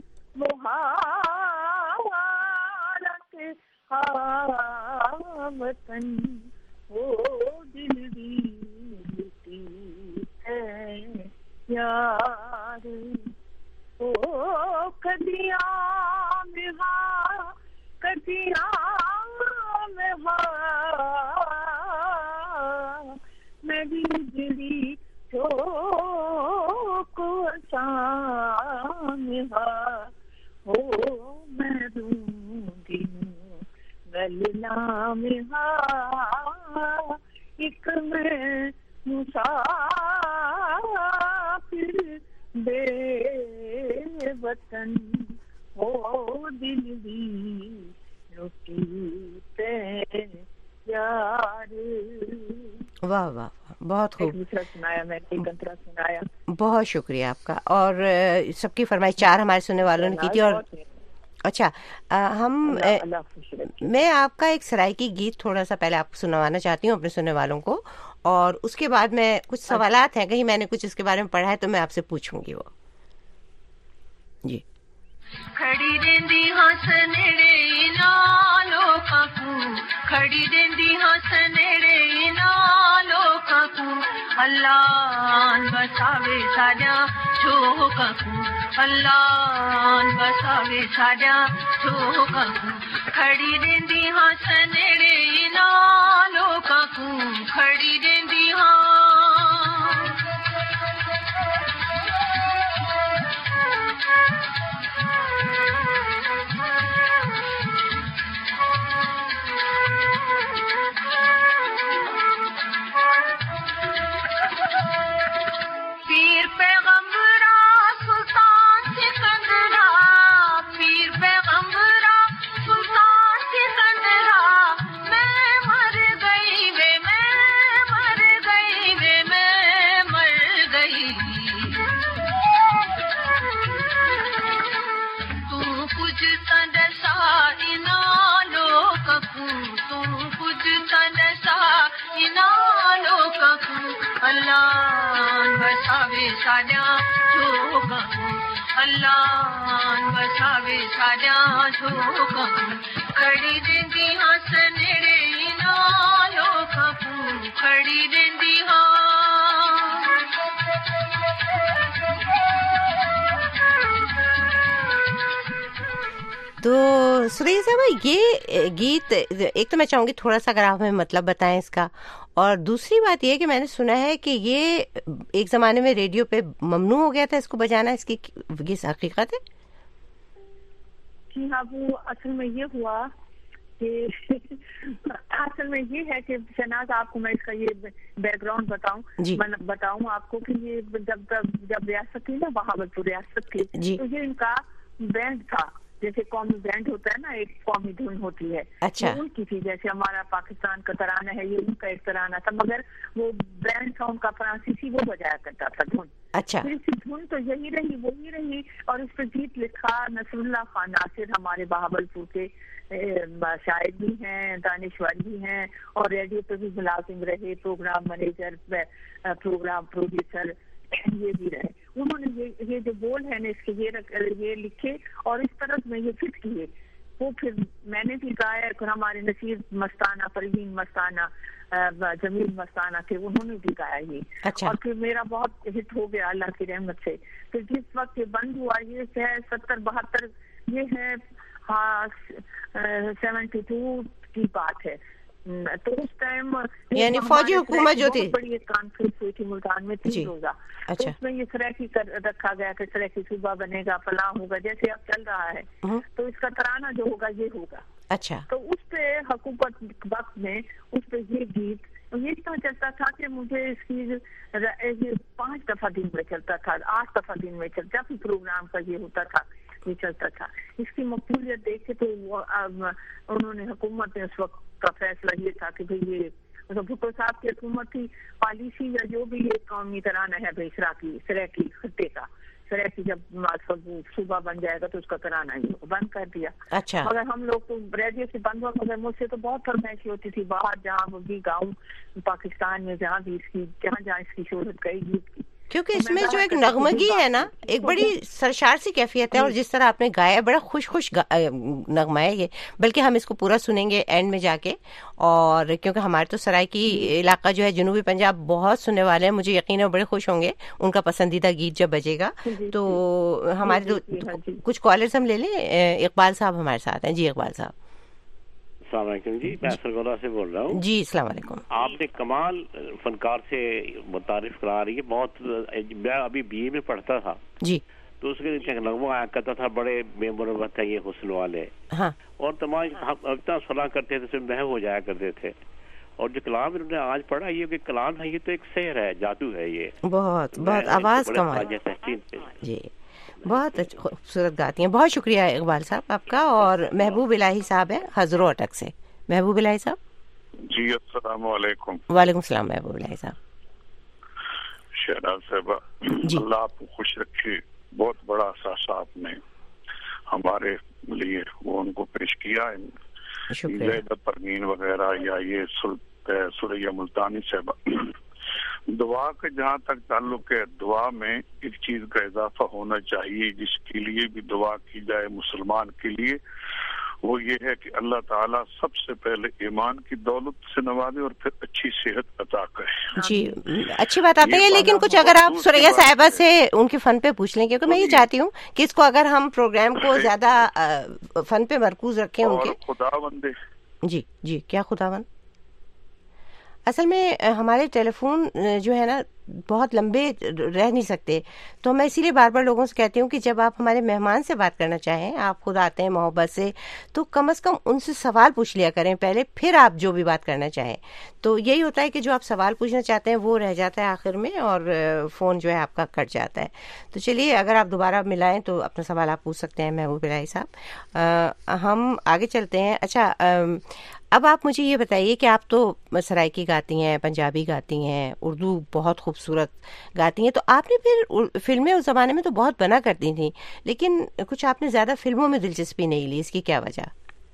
وطن وہ دل بھی لٹی ہے یار. او کدی آم ہا کدی آم ہا میری دلی چوک آسام ہا. او میں روندی ہوں گلنا میں ہا ایک میں مسافر بے وطن او دل بھی لٹی تے یار. واہ واہ بہت خوب سنایا میں ایک انترا سنایا. بہت شکریہ آپ کا. اور سب کی فرمائش چار ہمارے سننے والوں نے کی تھی. اور اچھا ہم میں آپ کا ایک سرائکی گیت تھوڑا سا پہلے آپ کو سنوانا چاہتی ہوں اپنے سننے والوں کو, اور اس کے بعد میں کچھ سوالات ہیں, کہیں میں نے کچھ اس کے بارے میں پڑھا ہے تو میں آپ سے پوچھوں گی وہ. جی. کھڑی رہندی ہاں سنڑے نالو کاکو, کھڑی رہندی ہاں سنڑے نالو کاکو, اللہ بساوے ساڈا چھو کاکو, اللہ بساوے ساڈا چھو کاکو, کھڑی رہندی ہاں سنڑے نالو کاکو, کھڑی رہندی ہاں. پیر پیغمبرا سلطان سکندرا, پیر پیغمبرا سلطان سکندرا, میں مر گئی وے میں مر گئی وے میں مر گئی, تو کچھ تندسا انا لوککو, تو کچھ تندسا انا لوککو, اللہ بساوے ساڈا چھو کاکو, اللہ بساوے ساڈا چھو کاکو, کھڑی رہندی ہاں سنڑے نالو کاکو, کھڑی رہندی ہاں. تو سریش صاحب یہ گیت ایک تو میں چاہوں گی تھوڑا سا اگر آپ ہمیں مطلب بتائیں اس کا, اور دوسری بات یہ کہ میں نے سنا ہے کہ یہ ایک زمانے میں ریڈیو پہ ممنوع ہو گیا تھا اس کو بجانا, اس کی یہ حقیقت ہے؟ جی ہاں, وہ اصل میں یہ ہوا کہ اصل میں یہ ہے کہ شہناز آپ کو میں اس کا یہ بیک گراؤنڈ بتاؤں, میں بتاؤں آپ کو کہ یہ جب جب ریاست تھی نا بہاولپور ریاست تھی, تو یہ ان کا بینڈ تھا, جیسے قومی بینڈ ہوتا ہے نا, ایک قومی دھن ہوتی ہے, اچھا, ان کی تھی. جیسے ہمارا پاکستان کا ترانہ ہے, یہ ان کا ایک ترانہ تھا, مگر وہ بینڈ تھا ان کا فرانسیسی, وہ بجایا کرتا تھا دھن. اچھا, دھن تو یہی رہی وہی رہی, اور اس پہ گیت لکھا نصر اللہ خان ناصر, ہمارے بہاولپور کے شاعر بھی ہیں, دانشور بھی ہیں, اور ریڈیو پہ بھی ملازم رہے, پروگرام مینیجر, پروگرام پروڈیوسر یہ بھی رہے. انہوں نے یہ یہ جو بول ہے نا اس کے یہ یہ لکھے اور اس طرح میں یہ فٹ کیے. وہ پھر میں نے بھی گایا, ہمارے نصیر مستانہ, پروین مستانہ, جمیل مستانہ تھے, انہوں نے بھی گایا یہ. اچھا. اور پھر میرا بہت ہٹ ہو گیا اللہ کی رحمت سے. پھر جس وقت یہ بند ہوا, یہ ہے ستر بہتر, یہ ہے ہاں سیونٹی ٹو کی بات ہے, تو اس ٹائم یعنی فوجی حکومت جو تھی, بڑی ایک کانفرنس ہوئی تھی ملتان میں تین روزہ. اچھا. اس میں یہ سریکی رکھا گیا کہ سریکی صوبہ بنے گا, فلاں ہوگا, جیسے اب چل رہا ہے, تو اس کا ترانہ جو ہوگا یہ ہوگا. اچھا. تو اس پہ حکومت وقت میں اس پہ یہ گیت یہ اتنا چلتا تھا کہ مجھے اس کی پانچ دفعہ دن میں چلتا تھا, آٹھ دفعہ دن میں چلتا, جب پروگرام کا یہ ہوتا تھا یہ چلتا تھا. اس کی مقبولیت دیکھے تو انہوں نے حکومت نے اس وقت کا فیصلہ یہ تھا کہ بھئی یہ بھٹو صاحب کی حکومت کی پالیسی یا جو بھی یہ قومی ترانہ ہے بھیسرا کی سریکی خطے کا, سریکی جب صوبہ بن جائے گا تو اس کا ترانہ یہ بند کر دیا. اچھا. مگر ہم لوگ تو ریڈیو سے بند ہوا, مگر مجھ سے تو بہت فرمائشی ہوتی تھی باہر جہاں بھی گاؤں پاکستان میں, جہاں بھی اس کی جہاں جہاں اس کی شہرت گئی گیت کی, کیونکہ اس میں جو ایک نغمگی ہے نا, ایک بڑی سرشار سی کیفیت ہے, اور جس طرح آپ نے گایا بڑا خوش خوش نغمہ ہے یہ. بلکہ ہم اس کو پورا سنیں گے اینڈ میں جا کے, اور کیونکہ ہمارے تو سرائکی علاقہ جو ہے جنوبی پنجاب بہت سننے والے ہیں, مجھے یقین ہے بڑے خوش ہوں گے ان کا پسندیدہ گیت جب بجے گا. تو ہمارے کچھ کالرز ہم لے لیں. اقبال صاحب ہمارے ساتھ ہیں. جی اقبال صاحب. السلام علیکم جی, میں سرگودا سے بول رہا ہوں. جی السلام علیکم. آپ نے کمال فنکار سے متعارف کرا رہی ہے. بہت میں ابھی بی اے میں پڑھتا تھا جی, تو اس کے نغمہ آیا کرتا تھا, بڑے بے مروت ہے یہ حسن والے, ہاں, اور تمام اتنا صلاح کرتے تھے محو ہو جایا کرتے تھے. اور جو کلام انہوں نے آج پڑھا, یہ کہ کلام ہے, یہ تو ایک سحر ہے, جادو ہے یہ. بہت بہت آواز کمال. جی بہت خوبصورت گاتی ہیں. بہت شکریہ اقبال صاحب آپ کا. اور محبوب الہی صاحب ہیں حضرو اٹک سے. محبوب الہی صاحب. جی السلام علیکم. وعلیکم السلام محبوب الہی صاحب. شہناز صاحبہ, اللہ آپ کو خوش رکھے. بہت بڑا اثاثہ آپ نے ہمارے لیے وہ ان کو پیش کیا. زیدہ پروین وغیرہ یا یہ سوریا ملتانی صاحبہ، دعا کا جہاں تک تعلق ہے، دعا میں ایک چیز کا اضافہ ہونا چاہیے جس کے لیے بھی دعا کی جائے مسلمان کے لیے، وہ یہ ہے کہ اللہ تعالیٰ سب سے پہلے ایمان کی دولت سے نوازے اور پھر اچھی صحت عطا کرے۔ جی اچھی بات آتی ہے، لیکن کچھ اگر آپ سوریا صاحبہ سے ان کے فن پہ پوچھ لیں، کیونکہ میں یہ چاہتی ہوں کہ اس کو اگر ہم پروگرام کو زیادہ فن پہ مرکوز رکھیں ان کے۔ خداوند جی جی کیا خداوند؟ اصل میں ہمارے ٹیلی فون جو ہے نا بہت لمبے رہ نہیں سکتے، تو میں اسی لیے بار بار لوگوں سے کہتی ہوں کہ جب آپ ہمارے مہمان سے بات کرنا چاہیں، آپ خود آتے ہیں محبت سے، تو کم از کم ان سے سوال پوچھ لیا کریں پہلے، پھر آپ جو بھی بات کرنا چاہیں۔ تو یہی ہوتا ہے کہ جو آپ سوال پوچھنا چاہتے ہیں وہ رہ جاتا ہے آخر میں، اور فون جو ہے آپ کا کٹ جاتا ہے۔ تو چلیے اگر آپ دوبارہ ملائیں تو اپنا سوال آپ پوچھ سکتے ہیں محبوب الہی صاحب۔ ہم آگے چلتے ہیں۔ اچھا اب آپ مجھے یہ بتائیے کہ آپ تو سرائکی گاتی ہیں، پنجابی گاتی ہیں، اردو بہت خوبصورت گاتی ہیں، تو آپ نے پھر فلمیں اس زمانے میں تو بہت بنا کرتی تھیں، لیکن کچھ آپ نے زیادہ فلموں میں دلچسپی نہیں لی، اس کی کیا وجہ؟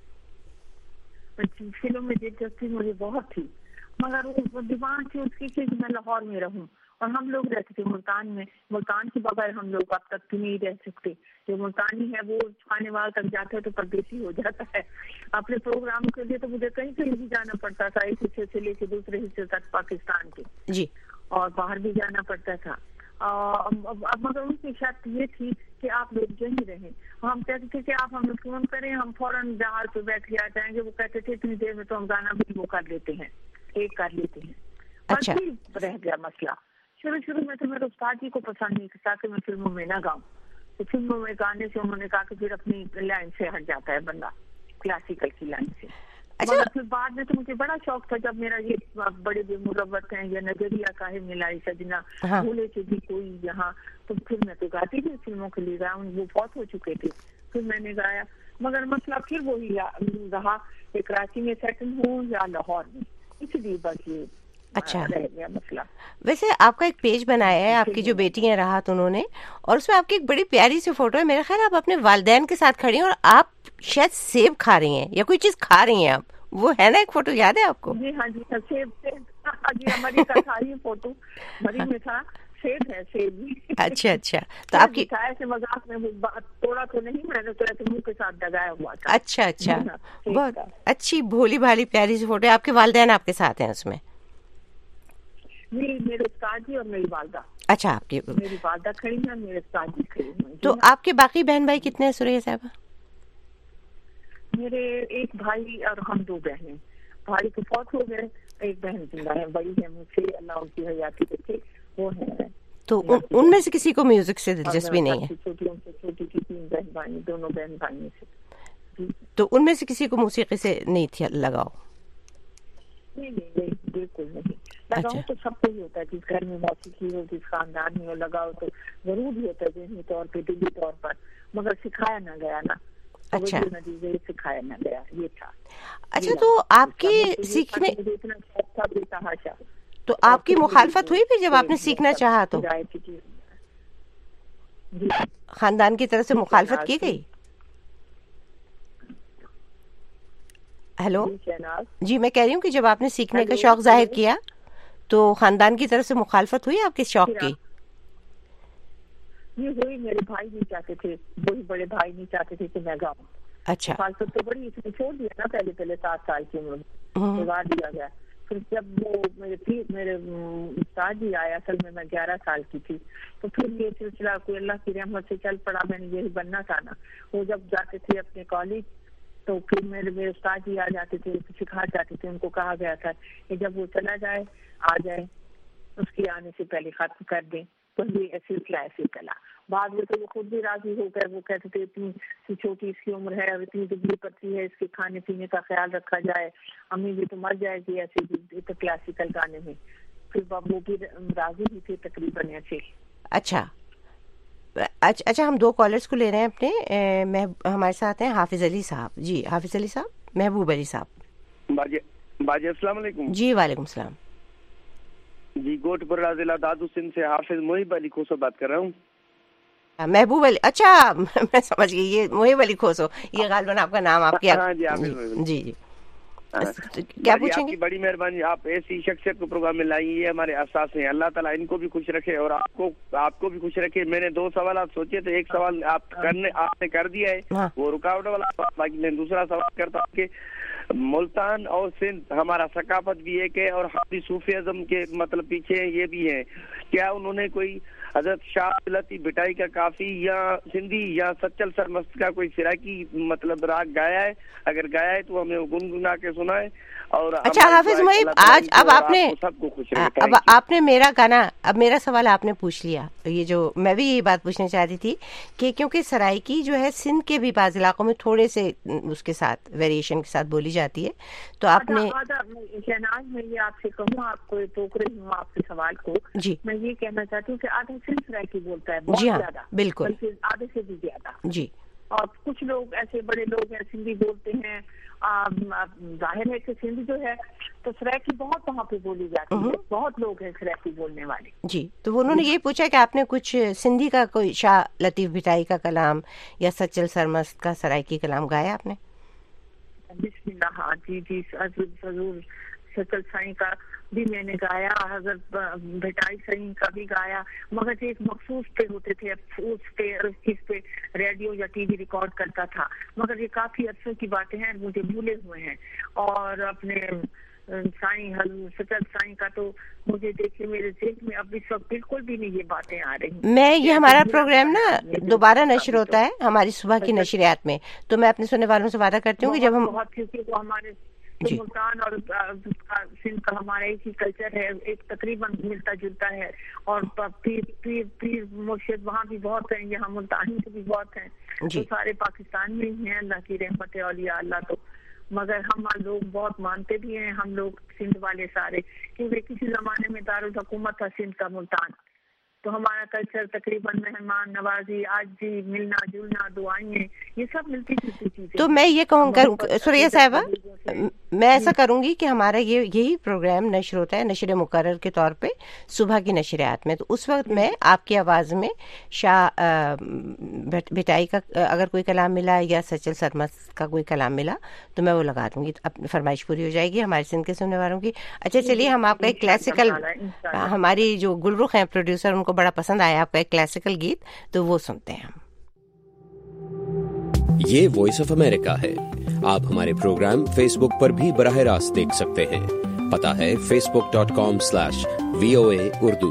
فلموں میں دلچسپی مجھے بہت تھی، مگر وہ ڈیمانڈ تھی اس کی کہ میں لاہور میں رہوں، اور ہم لوگ رہتے تھے ملتان میں، ملتان کے بغیر ہم لوگ اب تک بھی نہیں رہ سکتے۔ جو ملتانی ہے وہ کھانے وال تک جاتا ہے تو پردیسی ہو جاتا ہے۔ اپنے پروگرام کے لیے تو مجھے کہیں کہیں بھی جانا پڑتا تھا، ایک حصے سے لے کے دوسرے حصے تک پاکستان کے، جی، اور باہر بھی جانا پڑتا تھا۔ اب مگر ان کی شرط یہ تھی کہ آپ لوگ یہیں رہیں۔ ہم کہتے تھے کہ آپ ہمیں فون کریں، ہم فوراً جہاز پہ بیٹھ کے آ جائیں گے۔ وہ کہتے تھے اتنی دیر میں تو ہم گانا بھی وہ کر لیتے ہیں، ایک کر لیتے ہیں۔ اچھا، رہ گیا مسئلہ۔ شروع شروع میں تو میرے استاد جی کو پسند نہیں تھا کہ میں فلموں میں نہ گاؤں، تو فلموں میں گانے سے انہوں نے کہا کہ پھر اپنی لائن سے ہٹ جاتا ہے بندہ، کلاسیکل کی لائن سے۔ مگر پھر بعد میں تو مجھے بڑا شوق تھا، جب میرا یہ بڑے بے مروت ہیں یا نظریہ کا ہے ملائی سجنا بھولے سے بھی کوئی یہاں، تو پھر میں تو گاتی تھی فلموں کے لیے، گاؤں وہ بہت ہو چکے تھے، پھر میں نے گایا۔ مگر مسئلہ پھر وہی رہا کہ کراچی میں سیٹل ہوں یا لاہور میں، اس لیے بس یہ اچھا رہ گیا مسئلہ۔ ویسے آپ کا ایک پیج بنایا ہے، آپ کی جو بیٹی ہیں راحت، انہوں نے، اور اس میں آپ کی ایک بڑی پیاری سی فوٹو ہے، میرا خیال آپ اپنے والدین کے ساتھ کھڑی ہیں اور آپ شاید سیب کھا رہی ہیں یا کوئی چیز کھا رہی ہیں آپ، وہ ہے نا ایک فوٹو، یاد ہے آپ کو؟ جی ہاں جی، سیب سیب جی ہماری کا تھا یہ فوٹو، مری میں تھا، سیب ہے سیب۔ اچھا اچھا، تو آپ کی ایسے مذاق میں توڑا تو نہیں، میں نے تو ایسے منہ کے ساتھ دگایا ہوا تھا۔ اچھا اچھا، بہت اچھی بھولی بھالی پیاری سی فوٹو ہے۔ آپ کے والدین آپ کے ساتھ ہیں اس میں؟ جی، میرے استاد جی اور میری والدہ۔ اچھا، آپ کی میری والدہ کھڑی ہیں، میرے استاد جی کھڑی ہیں۔ تو آپ کے باقی بہن بھائی کتنے ہیں سوریا صاحبہ؟ میرے ایک بھائی اور ہم دو بہنیں، بھائی تو فوت ہو گئے، ایک بہن زندہ ہے، بڑی ہے مجھ سے، اللہ ان کی حیاتی رکھے، وہ ہے۔ تو ان میں سے کسی کو میوزک سے دلچسپی نہیں ہے؟ چھوٹی سے چھوٹی کی تین بہن بھائی، دونوں بہن بھائیوں سے۔ تو ان میں سے کسی کو موسیقی سے نہیں تھی لگاؤ؟ نہیں نہیں، بالکل نہیں لگاؤ، تو سب کو ہی ہوتا ہے، جس گھر میں موسیقی ہو، جس خاندان میں ہو، لگاؤ تو ضرور ہی ہوتا ہے، ذہنی طور پہ، دلی طور پر، مگر سکھایا نہ گیا نا۔ اچھا، سکھایا نہ گیا، یہ تھا۔ اچھا، تو آپ کے سیکھنے، تو آپ کی مخالفت ہوئی پھر جب آپ نے سیکھنا چاہا تو خاندان کی طرف سے مخالفت کی گئی؟ ہیلو جی، میں کہہ رہی ہوں کہ جب آپ نے سیکھنے کا شوق ظاہر کیا تو خاندان کی طرف سے مخالفت ہوئی آپ کے شوق کی؟ یہ ہوئی، میرے بھائی نہیں چاہتے تھے، وہی بڑے بھائی نہیں چاہتے تھے کہ میں گاؤں۔ اچھا، مخالفت تو بڑی، اس نے چھوڑ دیا نا پہلے پہلے سات سال کی عمر میں، لگا دیا گیا۔ پھر جب وہ میرے پھر میرے استاد جی آیا، اصل میں میں گیارہ سال کی تھی، تو پھر یہ سلسلہ کوئی اللہ کی رحمت سے چل پڑا، میں نے یہی بننا تھا نا۔ وہ جب جاتے تھے اپنے کالج تو پھر میرے میرے استاد جی آ جاتے تھے، سکھا جاتے تھے، ان کو کہا گیا تھا کہ جب وہ چلا جائے آ جائے، اس کے آنے سے پہلے ختم کر دیں، تو یہ سلسلہ ایسے چلا۔ بعد میں تو وہ خود بھی راضی ہو گئے، وہ کہتے تھے اتنی سی چھوٹی اس کی عمر ہے، اب اتنی دبلی پتلی ہے، اس کے کھانے پینے کا خیال رکھا جائے، امی بھی تو مر جائے گی ایسے تو کلاسیکل گانے میں۔ پھر وہ بھی راضی ہی تھے تقریباً ایسے۔ اچھا اچھا، ہم دو کالرز کو لے رہے ہیں اپنے، ہمارے ساتھ ہیں حافظ علی صاحب۔ جی حافظ علی صاحب، محبوب علی صاحب۔ باجی باجی السلام علیکم۔ جی وعلیکم السلام۔ جی گوٹ پورہ ضلع دادو سندھ سے حافظ محب علی کو سے بات کر رہا ہوں۔ महबूब अली, अच्छा मैं समझ गई, ये मुहिब अली खोसो, ये गालिबन आपका नाम आपके हाँ जी, आप जी जी क्या पूछेंगे? आपकी बड़ी मेहरबानी, आप ऐसी शख्सियत को प्रोग्राम में लाई, ये हमारे अहसास हैं। अल्लाह ताला इनको भी खुश रखे और आपको आपको भी खुश रखे। मैंने दो सवाल आप सोचे थे, एक सवाल आप करने आपने कर दिया है, वो रुकावट वाला, बाकी मैं दूसरा सवाल करता हूँ कि मुल्तान और सिंध हमारा सकाफत भी एक है और हमारी सूफियाज़म के मतलब पीछे ये भी है। क्या उन्होंने कोई हजरत शाह लतीफ भिटाई का काफी या सिंधी या सच्चल सरमस्त का कोई सिराकी मतलब राग गाया है? अगर गाया है तो हमें गुनगुना के सुनाए। और अच्छा हाफिज मुहिब, आज अब आपने सबको खुश रखे। अब आपने मेरा गाना, अब मेरा सवाल आपने पूछ लिया। ये जो मैं भी यही बात पूछना चाहती थी कि क्योंकि सराइकी जो है सिंध के भी बाज़ इलाकों में थोड़े से उसके साथ वेरिएशन के साथ बोली जाती है, तो आपने शहनाज मैं ये आपसे कहूँ, आपको टोक रही हूँ आपके सवाल को जी, मैं ये कहना चाहती हूँ कि आधा सिंध सराइकी बोलता है, बहुत ज्यादा, बिल्कुल आधे से भी ज्यादा जी। और कुछ लोग ऐसे बड़े लोग हैं सिंधी बोलते हैं, जाहिर है कि सिंध जो है तो सराइकी बहुत वहाँ पे बोली जाती है, बहुत लोग हैं सराइकी बोलने वाले जी। तो उन्होंने ये पूछा कि आपने कुछ सिंधी का कोई शाह लतीफ भिटाई का कलाम या सच्चल सरमस्त का सराइकी कलाम गाया आपने? बिस्मिल्लाह, हाँ जी जी जरूर। सच्चल साईं का भी मैंने गाया, हजरत भिटाई साईं का भी गाया, मगर एक मखसूस पे होते थे, उस पे उस चीज पे रेडियो या टीवी रिकॉर्ड करता था, मगर ये काफी अरसों की बातें हैं, मुझे भूले हुए हैं। और अपने साईं सच्चल साईं का तो मुझे देखिए मेरे जेब में अब इस वक्त बिल्कुल भी नहीं ये बातें आ रही। मैं ये हमारा प्रोग्राम ना दोबारा नशर होता है हमारी सुबह की नशरियात में, तो मैं अपने सुनने वालों से वादा करती हूँ कि जब हम बहुत, क्योंकि वो हमारे मुल्तान और सिंध का हमारा एक ही कल्चर है, एक तकरीबन मिलता जुलता है, और पीर पीर पीर मुर्शिद वहाँ भी बहुत हैं, यहाँ मुल्तानी से भी बहुत हैं, तो सारे पाकिस्तान में ही हैं, अल्लाह की रहमत है औलिया अल्लाह। तो मगर हम लोग बहुत मानते भी हैं, हम लोग सिंध वाले सारे, क्योंकि किसी जमाने में दारुल हुकूमत था सिंध का मुल्तान, तो हमारा कल्चर तकरीबन मेहमान नवाजी, आज भी मिलना जुलना, दुआएं, ये सब मिलती जुलती चीजें। तो मैं ये कहूँगा सुरैया साहिबा, मैं ऐसा करूंगी कि हमारा ये यही प्रोग्राम नशर होता है नशर मुकर्रर के तौर पे सुबह की नशरियात में, तो उस वक्त मैं आपकी आवाज़ में शाह भिटाई का अगर कोई कलाम मिला या सच्चल सरमस्त का कोई कलाम मिला तो मैं वो लगा दूंगी, तो अपनी फरमाइश पूरी हो जाएगी हमारे सिंध के सुनने वालों की। अच्छा चलिए, हम आपका एक क्लासिकल, हमारी जो गुलरुख हैं प्रोड्यूसर, उनको बड़ा पसंद आया आपका एक क्लासिकल गीत, तो वो सुनते हैं हम। ये वॉइस ऑफ अमेरिका है। आप हमारे प्रोग्राम फेसबुक पर भी बराह रास्त देख सकते हैं। पता है Facebook dot com slash V O A Urdu.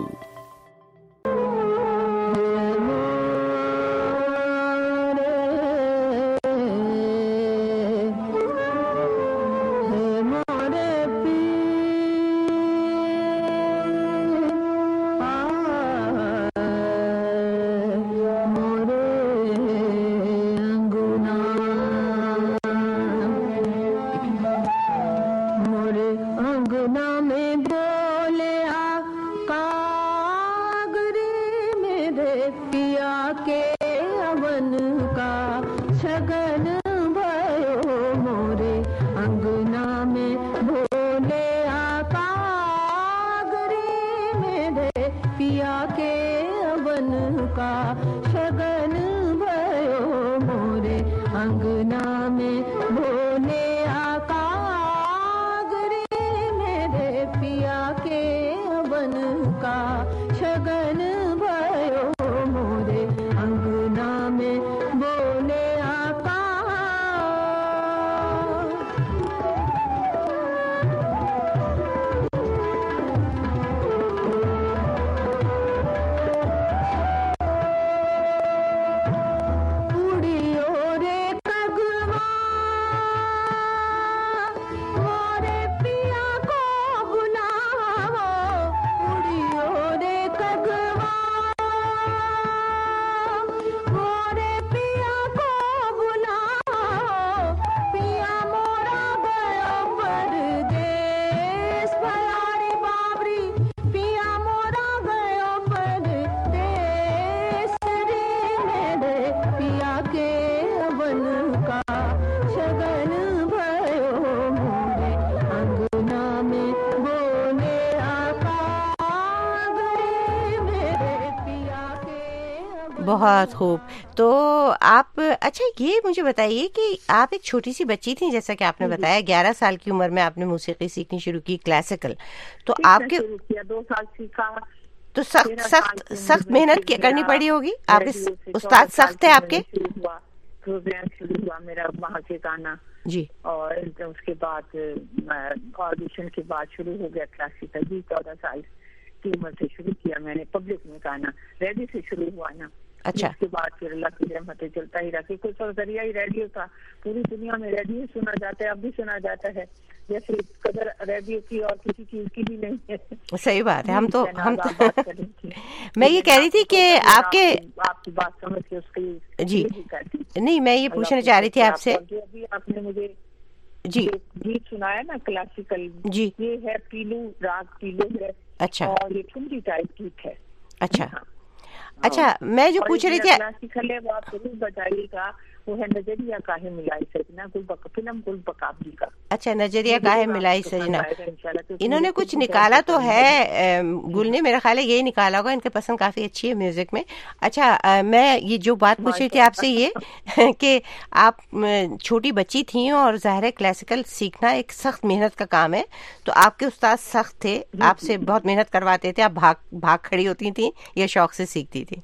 بہت خوب. تو آپ اچھا یہ مجھے بتائیے کہ آپ ایک چھوٹی سی بچی تھیں جیسا کہ آپ نے بتایا گیارہ سال کی عمر میں آپ نے موسیقی سیکھنی شروع کی کلاسیکل, تو آپ کے دو سال سیکھا تو سخت سخت سخت محنت کرنی پڑی ہوگی, آپ کے استاد سخت تھے آپ کے؟ پروگرام شروع ہوا میرا وہاں سے گانا جی, اور اس کے بعد آڈیشن کے بعد شروع ہو گیا کلاسیکل بھی. چودہ سال کی عمر سے شروع کیا میں نے پبلک میں گانا, ریڈیو سے شروع ہوا نا. اچھا, اس کے بعد پھر اللہ کی رحمت چلتا ہی رہا, کچھ اور ذریعہ ہی ریڈیو تھا. پوری دنیا میں ریڈیو سنا جاتا ہے, اب بھی سنا جاتا ہے, جیسے قدر ریڈیو کی اور کسی چیز کی بھی نہیں ہے. صحیح بات ہے. ہم تو ہم میں یہ کہہ رہی تھی کہ آپ کے آپ کی بات سمجھ کے اس کی جی نہیں میں یہ پوچھنا چاہ رہی تھی آپ سے, جو ابھی آپ نے مجھے جی گیت سنایا نا کلاسیکل, جی یہ ہے پیلو, راگ پیلو ہے. اچھا, اور یہ ٹھمری ٹائپ گیت ہے. اچھا اچھا میں جو پوچھ رہی تھی کلاسیکل ہے وہ آپ ضرور بتائیے گا, وہ ہے نظریہ کاہے ملائی سجنا, گل فلم گل بکابلی کا. اچھا, نظریہ کاہے ملائی سجنا, انہوں نے کچھ نکالا تو ہے گل نے, میرا خیال ہے یہی نکالا ہوگا, ان کی پسند کافی اچھی ہے میوزک میں. اچھا میں یہ جو بات پوچھ رہی تھی آپ سے یہ کہ آپ چھوٹی بچی تھیں اور ظاہر ہے کلاسیکل سیکھنا ایک سخت محنت کا کام ہے, تو آپ کے استاد سخت تھے, آپ سے بہت محنت کرواتے تھے, آپ بھاگ بھاگ کھڑی ہوتی تھیں یا شوق سے سیکھتی تھی؟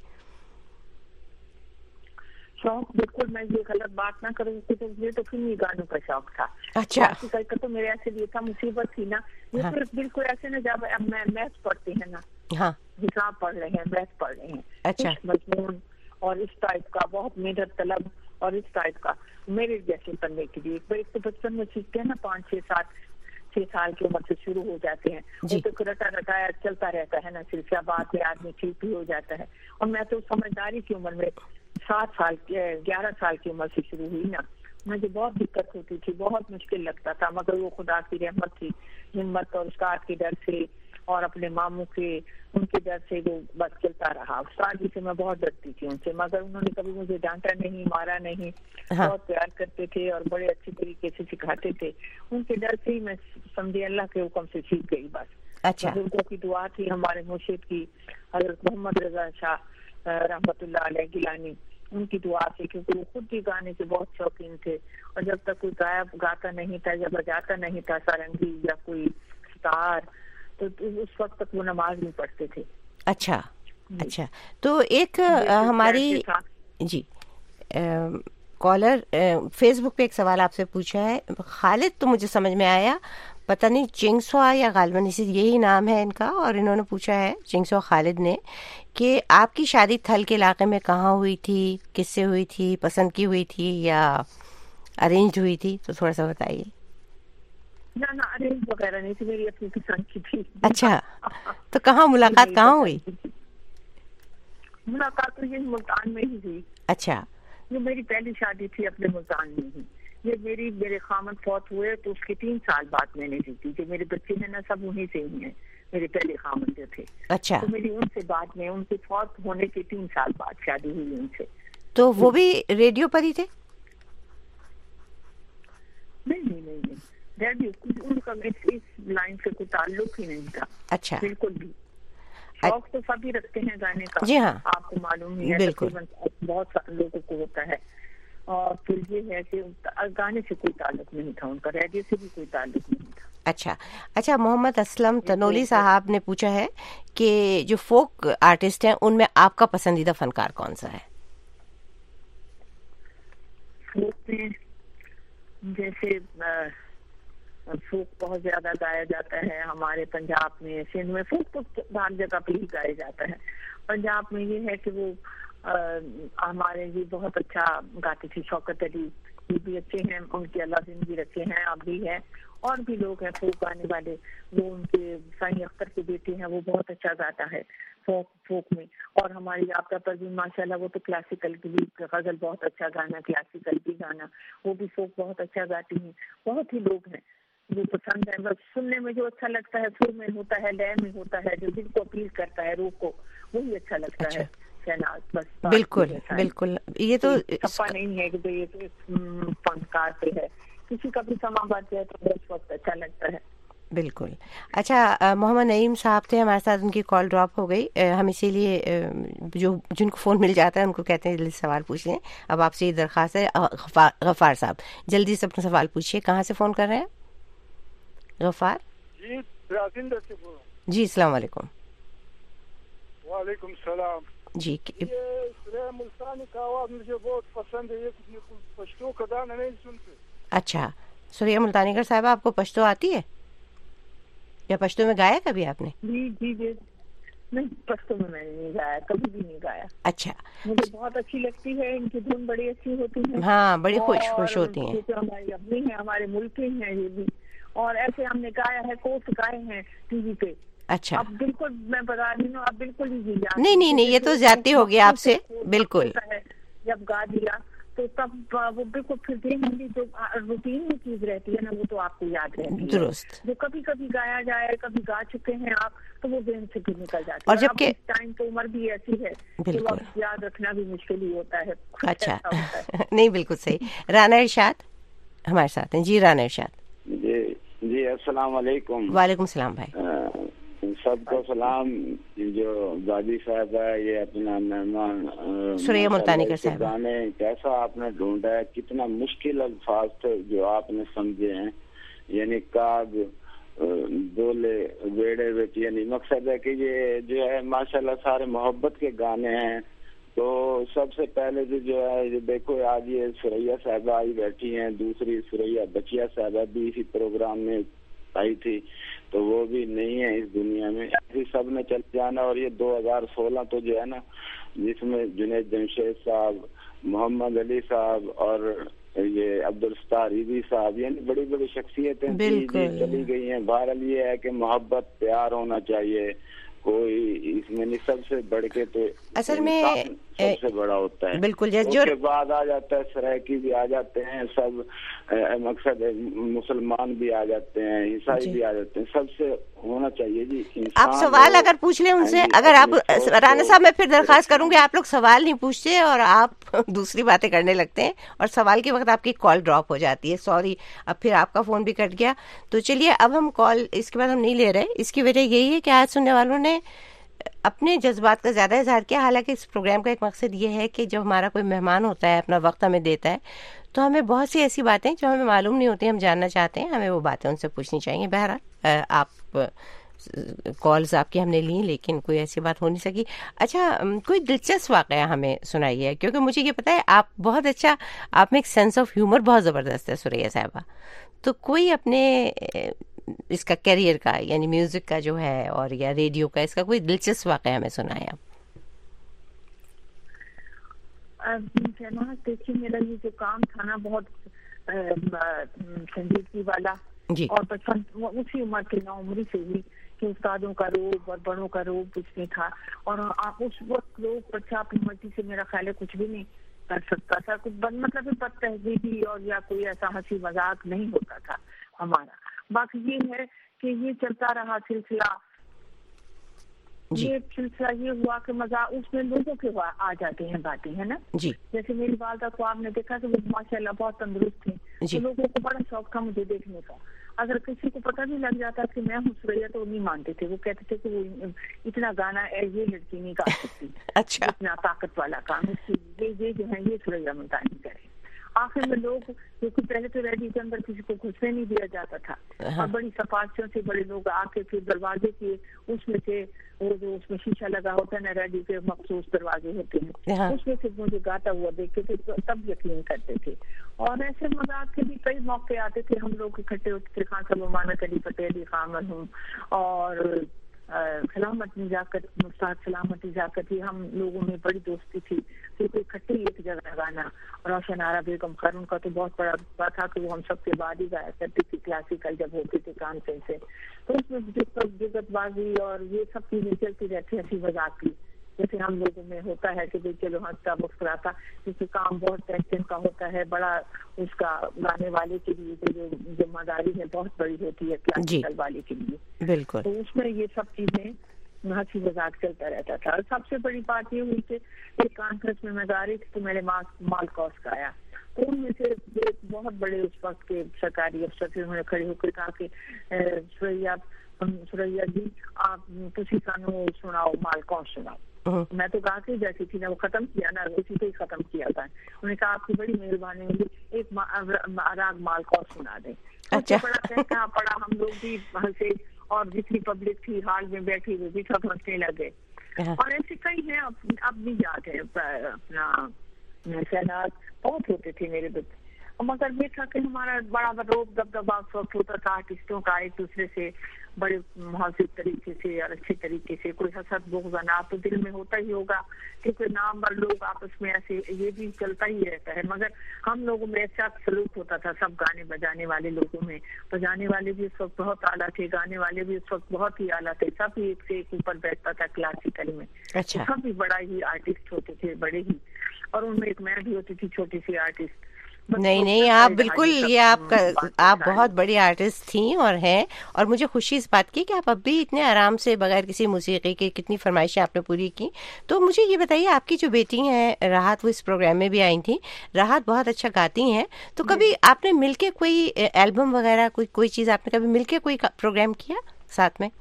شوق بالکل, میں یہ غلط بات نہ کروں تو مجھے تو فلمی گانوں کا شوق تھا. اچھا, کا تو میرے ایسے یہ تھا, مصیبت تھی نا, یہ پھر بالکل ایسے نا جب میں میتھ پڑھتے ہیں نا, ہاں حساب پڑھ رہے ہیں, میتھ پڑھ رہے ہیں, اچھا مضمون اور اس ٹائپ کا بہت محنت طلب اور اس ٹائپ کا میرے جیسے پڑھنے کے لیے. ایک تو بچپن میں سیکھتے ہیں نا, پانچ چھ سات چھ سال کی عمر سے شروع ہو جاتے ہیں, وہ تو رٹا رٹایا چلتا رہتا ہے نا, سلسلہ بات میں آدمی ٹھیک بھی ہو جاتا ہے. اور میں تو سمجھداری کی عمر میں سات سال گیارہ سال کی عمر سے شروع ہوئی نا, مجھے بہت دقت ہوتی تھی, بہت مشکل لگتا تھا, مگر وہ خدا کی رحمت تھی, ہمت اور استاد کے ڈر سے اور اپنے ماموں کے ان کے ڈر سے وہ بس چلتا رہا. استاد جی سے میں بہت ڈرتی تھی ان سے, مگر انہوں نے کبھی مجھے ڈانٹا نہیں, مارا نہیں, بہت پیار کرتے تھے اور بڑے اچھے طریقے سے سکھاتے تھے. ان کے ڈر سے ہی میں سمجھے اللہ کے حکم سے سیکھ گئی بس. اچھا, بزرگوں کی دعا تھی, ہمارے مرشد کی حضرت محمد رضا شاہ رحمت اللہ علیہ گیلانی, ان کی دعا سے, کیونکہ وہ خود بھی گانے کے بہت شوقین تھے, اور جب تک کوئی گائب گاتا نہیں تھا یا بجاتا نہیں تھا سارنگی یا کوئی ستار, تو اس وقت تک وہ نماز نہیں پڑھتے تھے. اچھا اچھا, تو ایک ہماری جی کالر فیس بک پہ ایک سوال آپ سے پوچھا ہے, خالد تو مجھے سمجھ میں آیا, پتہ نہیں چنگسوا یا غالباً اسی یہی نام ہے ان کا, اور انہوں نے پوچھا ہے چنگسوا خالد نے کہ آپ کی شادی تھل کے علاقے میں کہاں ہوئی تھی, کس سے ہوئی تھی, پسند کی ہوئی تھی یا ارینجڈ ہوئی تھی, تو تھوڑا سا بتائیے. نہ نہ ارینج وغیرہ نہیں تھی, میری اپنی پسند کی تھی. اچھا, تو کہاں ملاقات کہاں ہوئی؟ ملاقات تو یہ ملتان میں ہی ہوئی. اچھا, یہ میری پہلی شادی تھی اپنے ملتان میں ہی. یہ میری میرے خامد فوت ہوئے تو اس کے تین سال بعد میں نے دی تھی. جو میرے بچے ہیں نا سب انہیں سے ہی ہیں, میرے پہلے خامد جو تھے. اچھا, تو میری ان سے بعد میں, ان کے فوت ہونے کے تین سال بعد شادی ہوئی ان سے. تو وہ بھی ریڈیو پر ہی تھے؟ نہیں نہیں نہیں, ریڈیو ان کا اس لائن سے کوئی تعلق ہی نہیں تھا. اچھا, بالکل بھی. شوق تو سبھی رکھتے ہیں گانے کا, جی ہاں, آپ کو معلوم ہی ہے, تقریباً بہت سارے لوگوں کو ہوتا ہے. اور پھر یہ ہے کہ گانے سے کوئی تعلق نہیں تھا ان کا, ریڈیو سے بھی کوئی تعلق نہیں تھا. اچھا اچھا, محمد اسلم تنولی صاحب نے پوچھا ہے کہ جو فوک آرٹسٹ ہیں ان میں آپ کا پسندیدہ فنکار کون سا ہے؟ فوک میں جیسے فوک بہت زیادہ گایا جاتا ہے ہمارے پنجاب میں, سندھ میں فوک تو ہر جگہ پہ ہی گایا جاتا ہے. پنجاب میں یہ ہے کہ وہ ہمارے یہ بہت اچھا گاتی تھی, شوکت علی, یہ بھی اچھے ہیں, ان کی اللہ زندگی رکھے ہیں, اب بھی ہے. اور بھی لوگ ہیں فوک گانے والے, وہ ان کے سائیں اختر کے بیٹے ہیں, وہ بہت اچھا گاتا ہے فوک فوک میں. اور ہماری یافتہ پروین ماشاء اللہ, وہ تو کلاسیکل کی بھی غزل بہت اچھا گانا, کلاسیکل بھی گانا, وہ بھی فوک بہت اچھا گاتی ہیں. بہت ہی لوگ ہیں جو پسند ہے, بس سننے میں جو اچھا لگتا ہے, سر میں ہوتا ہے, لے میں ہوتا ہے, جو دل کو اپیل کرتا ہے, روح کو, وہی اچھا لگتا ہے. بس بالکل بالکل, یہ تو چھپا نہیں ہے کہ یہ فنکار پہ ہے, کسی کا بھی سما بات ہے تو اس وقت اچھا لگتا ہے. بالکل. اچھا محمد نعیم صاحب تھے ہمارے ساتھ, ان کی کال ڈراپ ہو گئی. ہم اسی لیے جو جن کو فون مل جاتا ہے ان کو کہتے ہیں جلدی سوال پوچھ لیں. اب آپ سے یہ درخواست ہے, غفار صاحب جلدی سے اپنا سوال پوچھیے. کہاں سے فون کر رہے ہیں غفار؟ جی راجندر سے بول رہا ہوں. جی السلام علیکم. وعلیکم السلام. جی یہ سورہ ملتانی کا آواز مجھے بہت پسند ہے, یہ پشتو کا گانا نہیں سنتے. اچھا, سورہ ملتانی کر صاحبہ آپ کو پشتو آتی ہے یا پشتو میں گایا کبھی آپ نے؟ جی جی جی نہیں, پشتو میں میں نے نہیں گایا, کبھی بھی نہیں گایا. اچھا, مجھے بہت اچھی لگتی ہے, ان کی دھن بڑی اچھی ہوتی ہے. ہاں بڑی خوش خوش ہوتی ہیں. ہماری اپنی ہیں, ہمارے ملک کے ہیں یہ بھی, اور ایسے ہم نے گایا ہے, کوس گائے ہیں ٹی وی پہ. اچھا, اب بالکل میں بتا رہی ہوں, اب بالکل ہی نہیں نہیں نہیں, یہ تو زیادتی ہوگی آپ سے. بالکل جب گا دیا تو تب وہ بالکل پھر بھی ہماری جو روٹین میں چیز رہتی ہے نا, وہ تو آپ کو یاد رہتی ہے. درست. جو کبھی کبھی گایا جائے, کبھی گا چکے ہیں آپ, تو وہ ذہن سے بھی نکل جاتی ہے. اور جب کہ ٹائم تو عمر بھی ایسی ہے کہ وقت یاد رکھنا بھی مشکل ہی ہوتا ہے. اچھا نہیں, بالکل صحیح. رانا ارشاد ہمارے ساتھ ہیں. جی رانا ارشاد. جی جی السلام علیکم. وعلیکم السلام بھائی. سب کو سلام. جو دادی صاحب ہے, یہ اپنا مہمان سورہ ملتانی کا صاحب, گانے کیسا آپ نے ڈھونڈا ہے, کتنا مشکل الفاظ تھے جو آپ نے سمجھے ہیں. یعنی کاغ دولے بیڑے بچ, یعنی مقصد ہے کہ یہ جو ہے ماشاءاللہ سارے محبت کے گانے ہیں. تو سب سے پہلے تو جو ہے دیکھو, آج یہ سریا صاحبہ آئی بیٹھی ہیں, دوسری سریا بچیا صاحبہ بھی اسی پروگرام میں آئی تھی, تو وہ بھی نہیں ہے اس دنیا میں. ایسے سب نے چل جانا. اور یہ دو ہزار سولہ تو جو ہے نا, جس میں جنید جمشید صاحب, محمد علی صاحب اور یہ عبدالستار عیدی صاحب, یعنی بڑی بڑی شخصیتیں چلی گئی ہیں. بہرحال یہ ہے کہ محبت پیار ہونا چاہیے, کوئی اس میں نہیں. سب سے بڑھ کے تو اصل میں سب سے بڑا ہوتا ہے. بالکل. اس کے بعد آ جاتا ہے سرائکی بھی آ جاتے ہیں سب, مقصد ہے مسلمان بھی آ جاتے ہیں, عیسائی بھی آ جاتے ہیں. سب سے ہونا چاہیے جی. آپ سوال اگر پوچھ لیں ان سے, اگر آپ رانا صاحب, میں پھر درخواست کروں گی آپ لوگ سوال نہیں پوچھتے اور آپ دوسری باتیں کرنے لگتے ہیں, اور سوال کے وقت آپ کی کال ڈراپ ہو جاتی ہے. سوری, اب پھر آپ کا فون بھی کٹ گیا. تو چلیے اب ہم کال اس کے بعد ہم نہیں لے رہے. اس کی وجہ یہی ہے کہ آج سننے والوں نے اپنے جذبات کا زیادہ اظہار کیا. حالانکہ اس پروگرام کا ایک مقصد یہ ہے کہ جب ہمارا کوئی مہمان ہوتا ہے, اپنا وقت ہمیں دیتا ہے, تو ہمیں بہت سی ایسی باتیں جو ہمیں معلوم نہیں ہوتی, ہم جاننا چاہتے ہیں, ہمیں وہ باتیں ان سے پوچھنی چاہیے. بہرحال آپ کالز آپ کی ہم نے لی, لیکن کوئی ایسی بات ہو نہیں سکی. اچھا, کوئی دلچسپ واقعہ ہمیں سنائیے, کیونکہ مجھے یہ پتا ہے آپ بہت اچھا, آپ میں ایک سینس آف ہیومر بہت زبردست ہے سوریا صاحبہ. تو کوئی اپنے اس کا کیریئر کا, یعنی میوزک کا جو ہے اور یا ریڈیو کا, اس کا کوئی دلچسپ واقعہ ہمیں سنائیں آپ. دیکھیے, میرا یہ جو کام تھا نا بہت سنجیدگی والا, اور بچپن اسی عمر کے نا عمری سے ہوئی کہ استادوں کا روب اور بڑوں کا روب کچھ نہیں تھا. اور آپ اس وقت لوگ بچہ اپنی مرضی سے میرا خیال ہے کچھ بھی نہیں کر سکتا تھا. کچھ مطلب بد تہذیبی اور یا کوئی ایسا ہنسی مذاق نہیں ہوتا تھا ہمارا. باقی یہ ہے کہ یہ چلتا رہا سلسلہ. یہ سلسلہ یہ ہوا کہ مزہ اس میں لوگوں کے آ جاتے ہیں باتیں, ہے نا. جیسے میری والدہ کو آپ نے دیکھا کہ وہ ماشاء اللہ بہت تندرست تھے, تو لوگوں کو بڑا شوق تھا مجھے دیکھنے کا. اگر کسی کو پتہ بھی لگ جاتا کہ میں ہوں سوریا, تو وہ نہیں مانتے تھے. وہ کہتے تھے کہ وہ اتنا گانا ہے یہ لڑکی نہیں گا سکتی, اتنا طاقت والا کام اس کی, یہ جو ہے یہ سوریا ملتانی کرے. آخر میں لوگ, کیونکہ پہلے تو ریڈیو کے اندر کسی کو گھسنے نہیں دیا جاتا تھا, اور بڑی سفارشوں سے بڑے لوگ آ کے پھر دروازے کے اس میں سے, وہ جو اس میں شیشہ لگا ہوتا ہے نا, ریڈیو کے مخصوص دروازے ہوتے ہیں, اس میں سے مجھے گاتا ہوا دیکھتے تھے, تب یقین کرتے تھے. اور ایسے مذاق کے بھی کئی موقع آتے تھے, ہم لوگ اکٹھے ہوتے تھے. خان صاحب, امانت علی پٹیل خامن ہوں, اور سلامت نزاکت, مستعد سلامت نزاکت, یہ ہم لوگوں میں بڑی دوستی تھی. کیونکہ اکٹھے ایک جگہ گانا. اور روشن آرا بیگم خیر, ان کا تو بہت بڑا رتبہ تھا کہ وہ ہم سب کے بعد ہی گایا کرتی تھی کلاسیکل جب ہوتے تھے کانفرنس سے. تو اس میں جگت بازی اور یہ سب چیزیں چلتی رہتی, ہنسی مذاق کی, جیسے ہم لوگوں میں ہوتا ہے کہ چلو ہنستا مسکراتا, کیونکہ کام بہت ٹینشن کا ہوتا ہے. بڑا اس کا گانے والے کے لیے جو ذمہ داری ہے بہت بڑی ہوتی ہے کلاسیکل والے کے لیے. بالکل. تو اس میں یہ سب چیزیں ہنسی مذاق چلتا رہتا تھا. اور سب سے بڑی بات یہ ہوئی کہ ایک کانفرنس میں میں گا رہی تھی, تو میرے مال کوس گایا, ان میں سے ایک بہت بڑے اس وقت کے سرکاری افسر تھے, انہوں نے کھڑے ہو کر کہا کہ سوریا سوریا جی آپ تسی سانو سناؤ مال کون سناؤ. میں تو گا کے جیسی تھی نا, وہ ختم کیا نا, اسی کو ہی ختم کیا تھا. انہوں نے کہا آپ کی بڑی مہربانی ہوگی, ایک راگ مال کون سنا دیں. اچھا بڑا کہا پڑا, ہم لوگ بھی ہنسے اور جتنی پبلک تھی ہال میں بیٹھی ہوئی بھی سب ہنسنے لگے. اور ایسے کئی ہیں, اب بھی یاد ہے اپنا شہناز بہت ہوتے تھے میرے بچے. مگر یہ تھا کہ ہمارا بڑا روب دبدبا اس وقت ہوتا تھا آرٹسٹوں کا ایک دوسرے سے بڑے مہذب طریقے سے اور اچھے طریقے سے. کوئی حسد بغض نہ تو دل میں ہوتا ہی ہوگا, کیونکہ نام اور لوگ آپس میں ایسے یہ بھی چلتا ہی رہتا ہے. مگر ہم لوگوں میں ایسا سلوک ہوتا تھا سب گانے بجانے والے لوگوں میں. بجانے والے بھی اس وقت بہت اعلیٰ تھے, گانے والے بھی اس وقت بہت ہی اعلیٰ تھے. سب ایک سے ایک اوپر بیٹھتا تھا کلاسیکل میں. سب بھی بڑا ہی آرٹسٹ ہوتے تھے, بڑے ہی. اور ان میں ایک میں بھی ہوتی تھی چھوٹی سی آرٹسٹ. نہیں نہیں, آپ بالکل, یہ آپ کا آپ بہت بڑی آرٹسٹ تھیں اور ہیں, اور مجھے خوشی اس بات کی کہ آپ اب بھی اتنے آرام سے بغیر کسی موسیقی کے کتنی فرمائشیں آپ نے پوری کی. تو مجھے یہ بتائیے, آپ کی جو بیٹی ہیں راحت, وہ اس پروگرام میں بھی آئی تھیں. راحت بہت اچھا گاتی ہیں, تو کبھی آپ نے مل کے کوئی البم وغیرہ کوئی کوئی چیز آپ نے کبھی مل کے کوئی پروگرام کیا ساتھ میں؟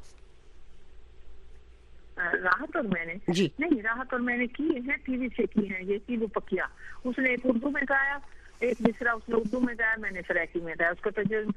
راحت اور میں نے جی نہیں, راحت اور میں نے کی ہیں, ٹی وی سے کی ہیں. یہ کی وہ پکیا, اس نے ایک اردو میں گایا, ایک دوسرا اس نے اردو میں گایا, میں نے سریکی میں گایا. اس کا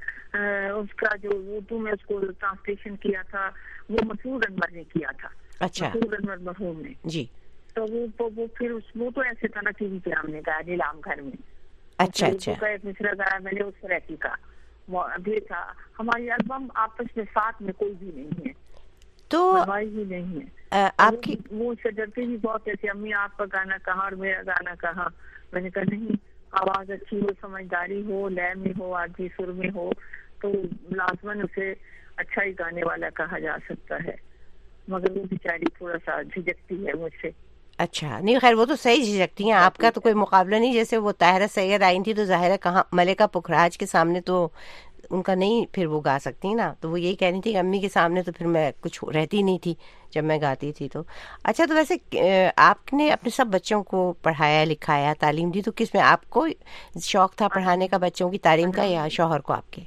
اس کا جو اردو میں اس کو ٹرانسلیشن کیا تھا وہ مسعود انور نے کیا تھا. اچھا, مسعود انور مرحوم نے. جی, تو وہ وہ پھر وہ تو ایسے تھا نا ٹی وی پہ ہم نے گایا نیلام گھر میں. اچھا اچھا, ایک دوسرا گایا میں نے اس سریکی کا. ابھی تھا ہماری البم آپس میں ساتھ میں کوئی بھی نہیں ہے, تو ہی نہیں ہے. آپ کی وہ سے ڈرتے بھی بہت ایسے, امی آپ کا گانا کہاں اور میرا گانا کہاں. میں نے کہا نہیں, آواز اچھی ہو, سمجھداری ہو, لے میں ہو, آدھی سر میں ہو, تو لازماً اسے اچھا ہی گانے والا کہا جا سکتا ہے. مگر وہ بیچاری تھوڑا سا جھجکتی ہے مجھ سے. اچھا, نہیں خیر, وہ تو صحیح جھجکتی ہیں, آپ کا تو کوئی مقابلہ نہیں. جیسے وہ طاہرہ سید آئی تھی تو ظاہر ہے کہاں ملکہ پکھراج کے سامنے تو ان کا نہیں پھر وہ گا سکتی نا, تو وہ یہی کہنی تھی کہ امی کے سامنے تو پھر میں کچھ رہتی نہیں تھی جب میں گاتی تھی. تو اچھا, تو ویسے آپ نے اپنے سب بچوں کو پڑھایا لکھایا تعلیم دی, تو کس میں آپ کو شوق تھا پڑھانے کا بچوں کی تعلیم کا, یا شوہر کو آپ کے؟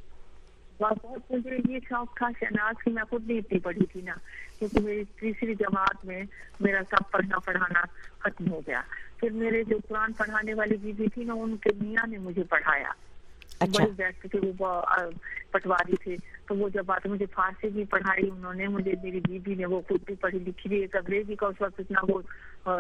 بہت مجھے یہ شوق تھا شہناز کی, میں خود نہیں اتنی پڑھی تھی نا, کیونکہ میری تیسری جماعت میں میرا سب پڑھنا پڑھانا ختم ہو گیا. پھر میرے جو قرآن پڑھانے والی بیوی تھی نا, ان کے میاں نے مجھے پڑھایا. اچھا, بڑے بیٹھتے تھے, وہ پٹواری تھے, تو وہ جب بات مجھے فارسی بھی پڑھائی انہوں نے مجھے. میری بیوی نے, وہ خود بھی پڑھی لکھی بھی, ایک انگریزی کا اس وقت اتنا وہ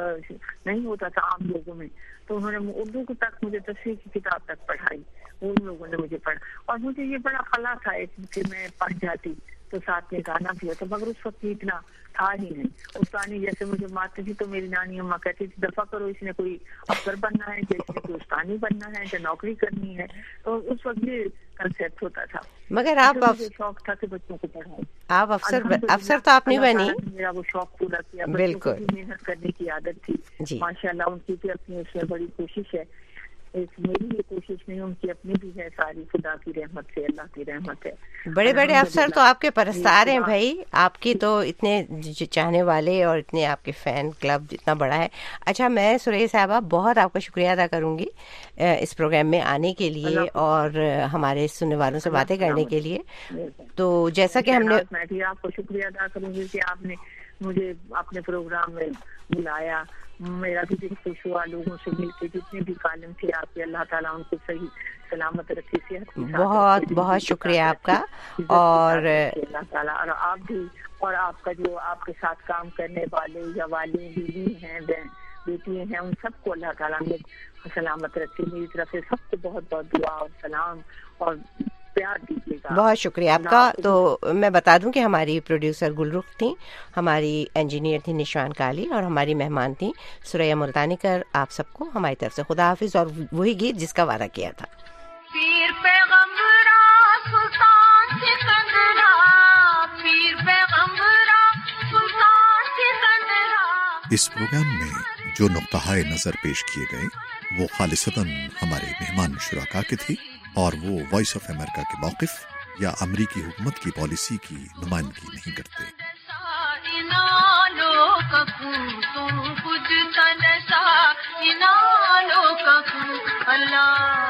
نہیں ہوتا تھا عام لوگوں میں, تو انہوں نے اردو کو تک مجھے دسویں کی کتاب تک پڑھائی. ان لوگوں نے مجھے پڑھا, اور مجھے یہ بڑا خلا تھا کہ میں پڑھ جاتی تو ساتھ میں گانا بھی ہوتا, مگر اس وقت اتنا تھا ہی نہیں. استانی جیسے مجھے مارتی تھی تو میری نانی اماں کہتی تھی دفعہ کرو, اس نے کوئی افسر بننا ہے, اس نے کوئی استانی بننا ہے, یا نوکری کرنی ہے. تو اس وقت یہ کنسیپٹ ہوتا تھا. مگر آپ شوق تھا کہ بچوں کو پڑھائیں. آپ افسر افسر تو آپ نہیں بنی, میرا وہ شوق پورا کیا. بالکل, محنت کرنے کی عادت تھی ماشاء اللہ. ان کی بھی اپنی اس میں بڑی کوشش ہے, میری یہ کوشش نہیں, ان کی اپنی بھی ہے ساری. خدا کی رحمت سے, اللہ کی رحمت ہے. بڑے بڑے افسر تو آپ کے پرستار ہیں بھائی, آپ کی تو اتنے چاہنے والے اور اتنے آپ کے فین کلب اتنا بڑا ہے. اچھا, میں سوریا صاحبہ بہت آپ کا شکریہ ادا کروں گی اس پروگرام میں آنے کے لیے اور ہمارے سننے والوں سے باتیں کرنے کے لیے. تو جیسا کہ ہم نے, میں بھی آپ کو شکریہ ادا کروں گی کہ آپ نے مجھے اپنے پروگرام میں بلایا. میرا بھی دل خوش ہوا لوگوں سے مل کے, جتنے بھی کالم تھے آپ کے, اللہ تعالیٰ ان کو صحیح سلامت رکھے, صحت. بہت بہت شکریہ آپ کا. اور اللہ تعالیٰ, اور آپ بھی, اور آپ کا جو آپ کے ساتھ کام کرنے والے یا والی بیوی ہیں, بیٹی ہیں, ان سب کو اللہ تعالیٰ نے سلامت رکھے. میری طرف سے سب کو بہت بہت دعا اور سلام اور پیار دیجیے گا. بہت شکریہ آپ کا. تو میں بتا دوں کہ ہماری پروڈیوسر گلرخ تھیں, ہماری انجینئر تھی نشان کالی, اور ہماری مہمان تھیں سوریا ملتانی کر. آپ سب کو ہماری طرف سے خدا حافظ, اور وہی گیت جس کا وعدہ کیا تھا. پیر پیغمبرا سلطان سکندرا, پیر پیغمبرا سلطان سکندرا. اس پروگرام میں جو نقطہ نظر پیش کیے گئے وہ خالصتاً ہمارے مہمان شرکا کے تھے, اور وہ وائس آف امریکہ کے موقف یا امریکی حکومت کی پالیسی کی نمائندگی نہیں کرتے. اللہ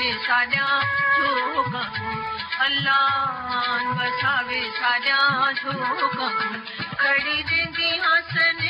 वसावे साड्या झोकूं अल्लाह वसावे साड्या झोकूं खड़ी देंदी हसन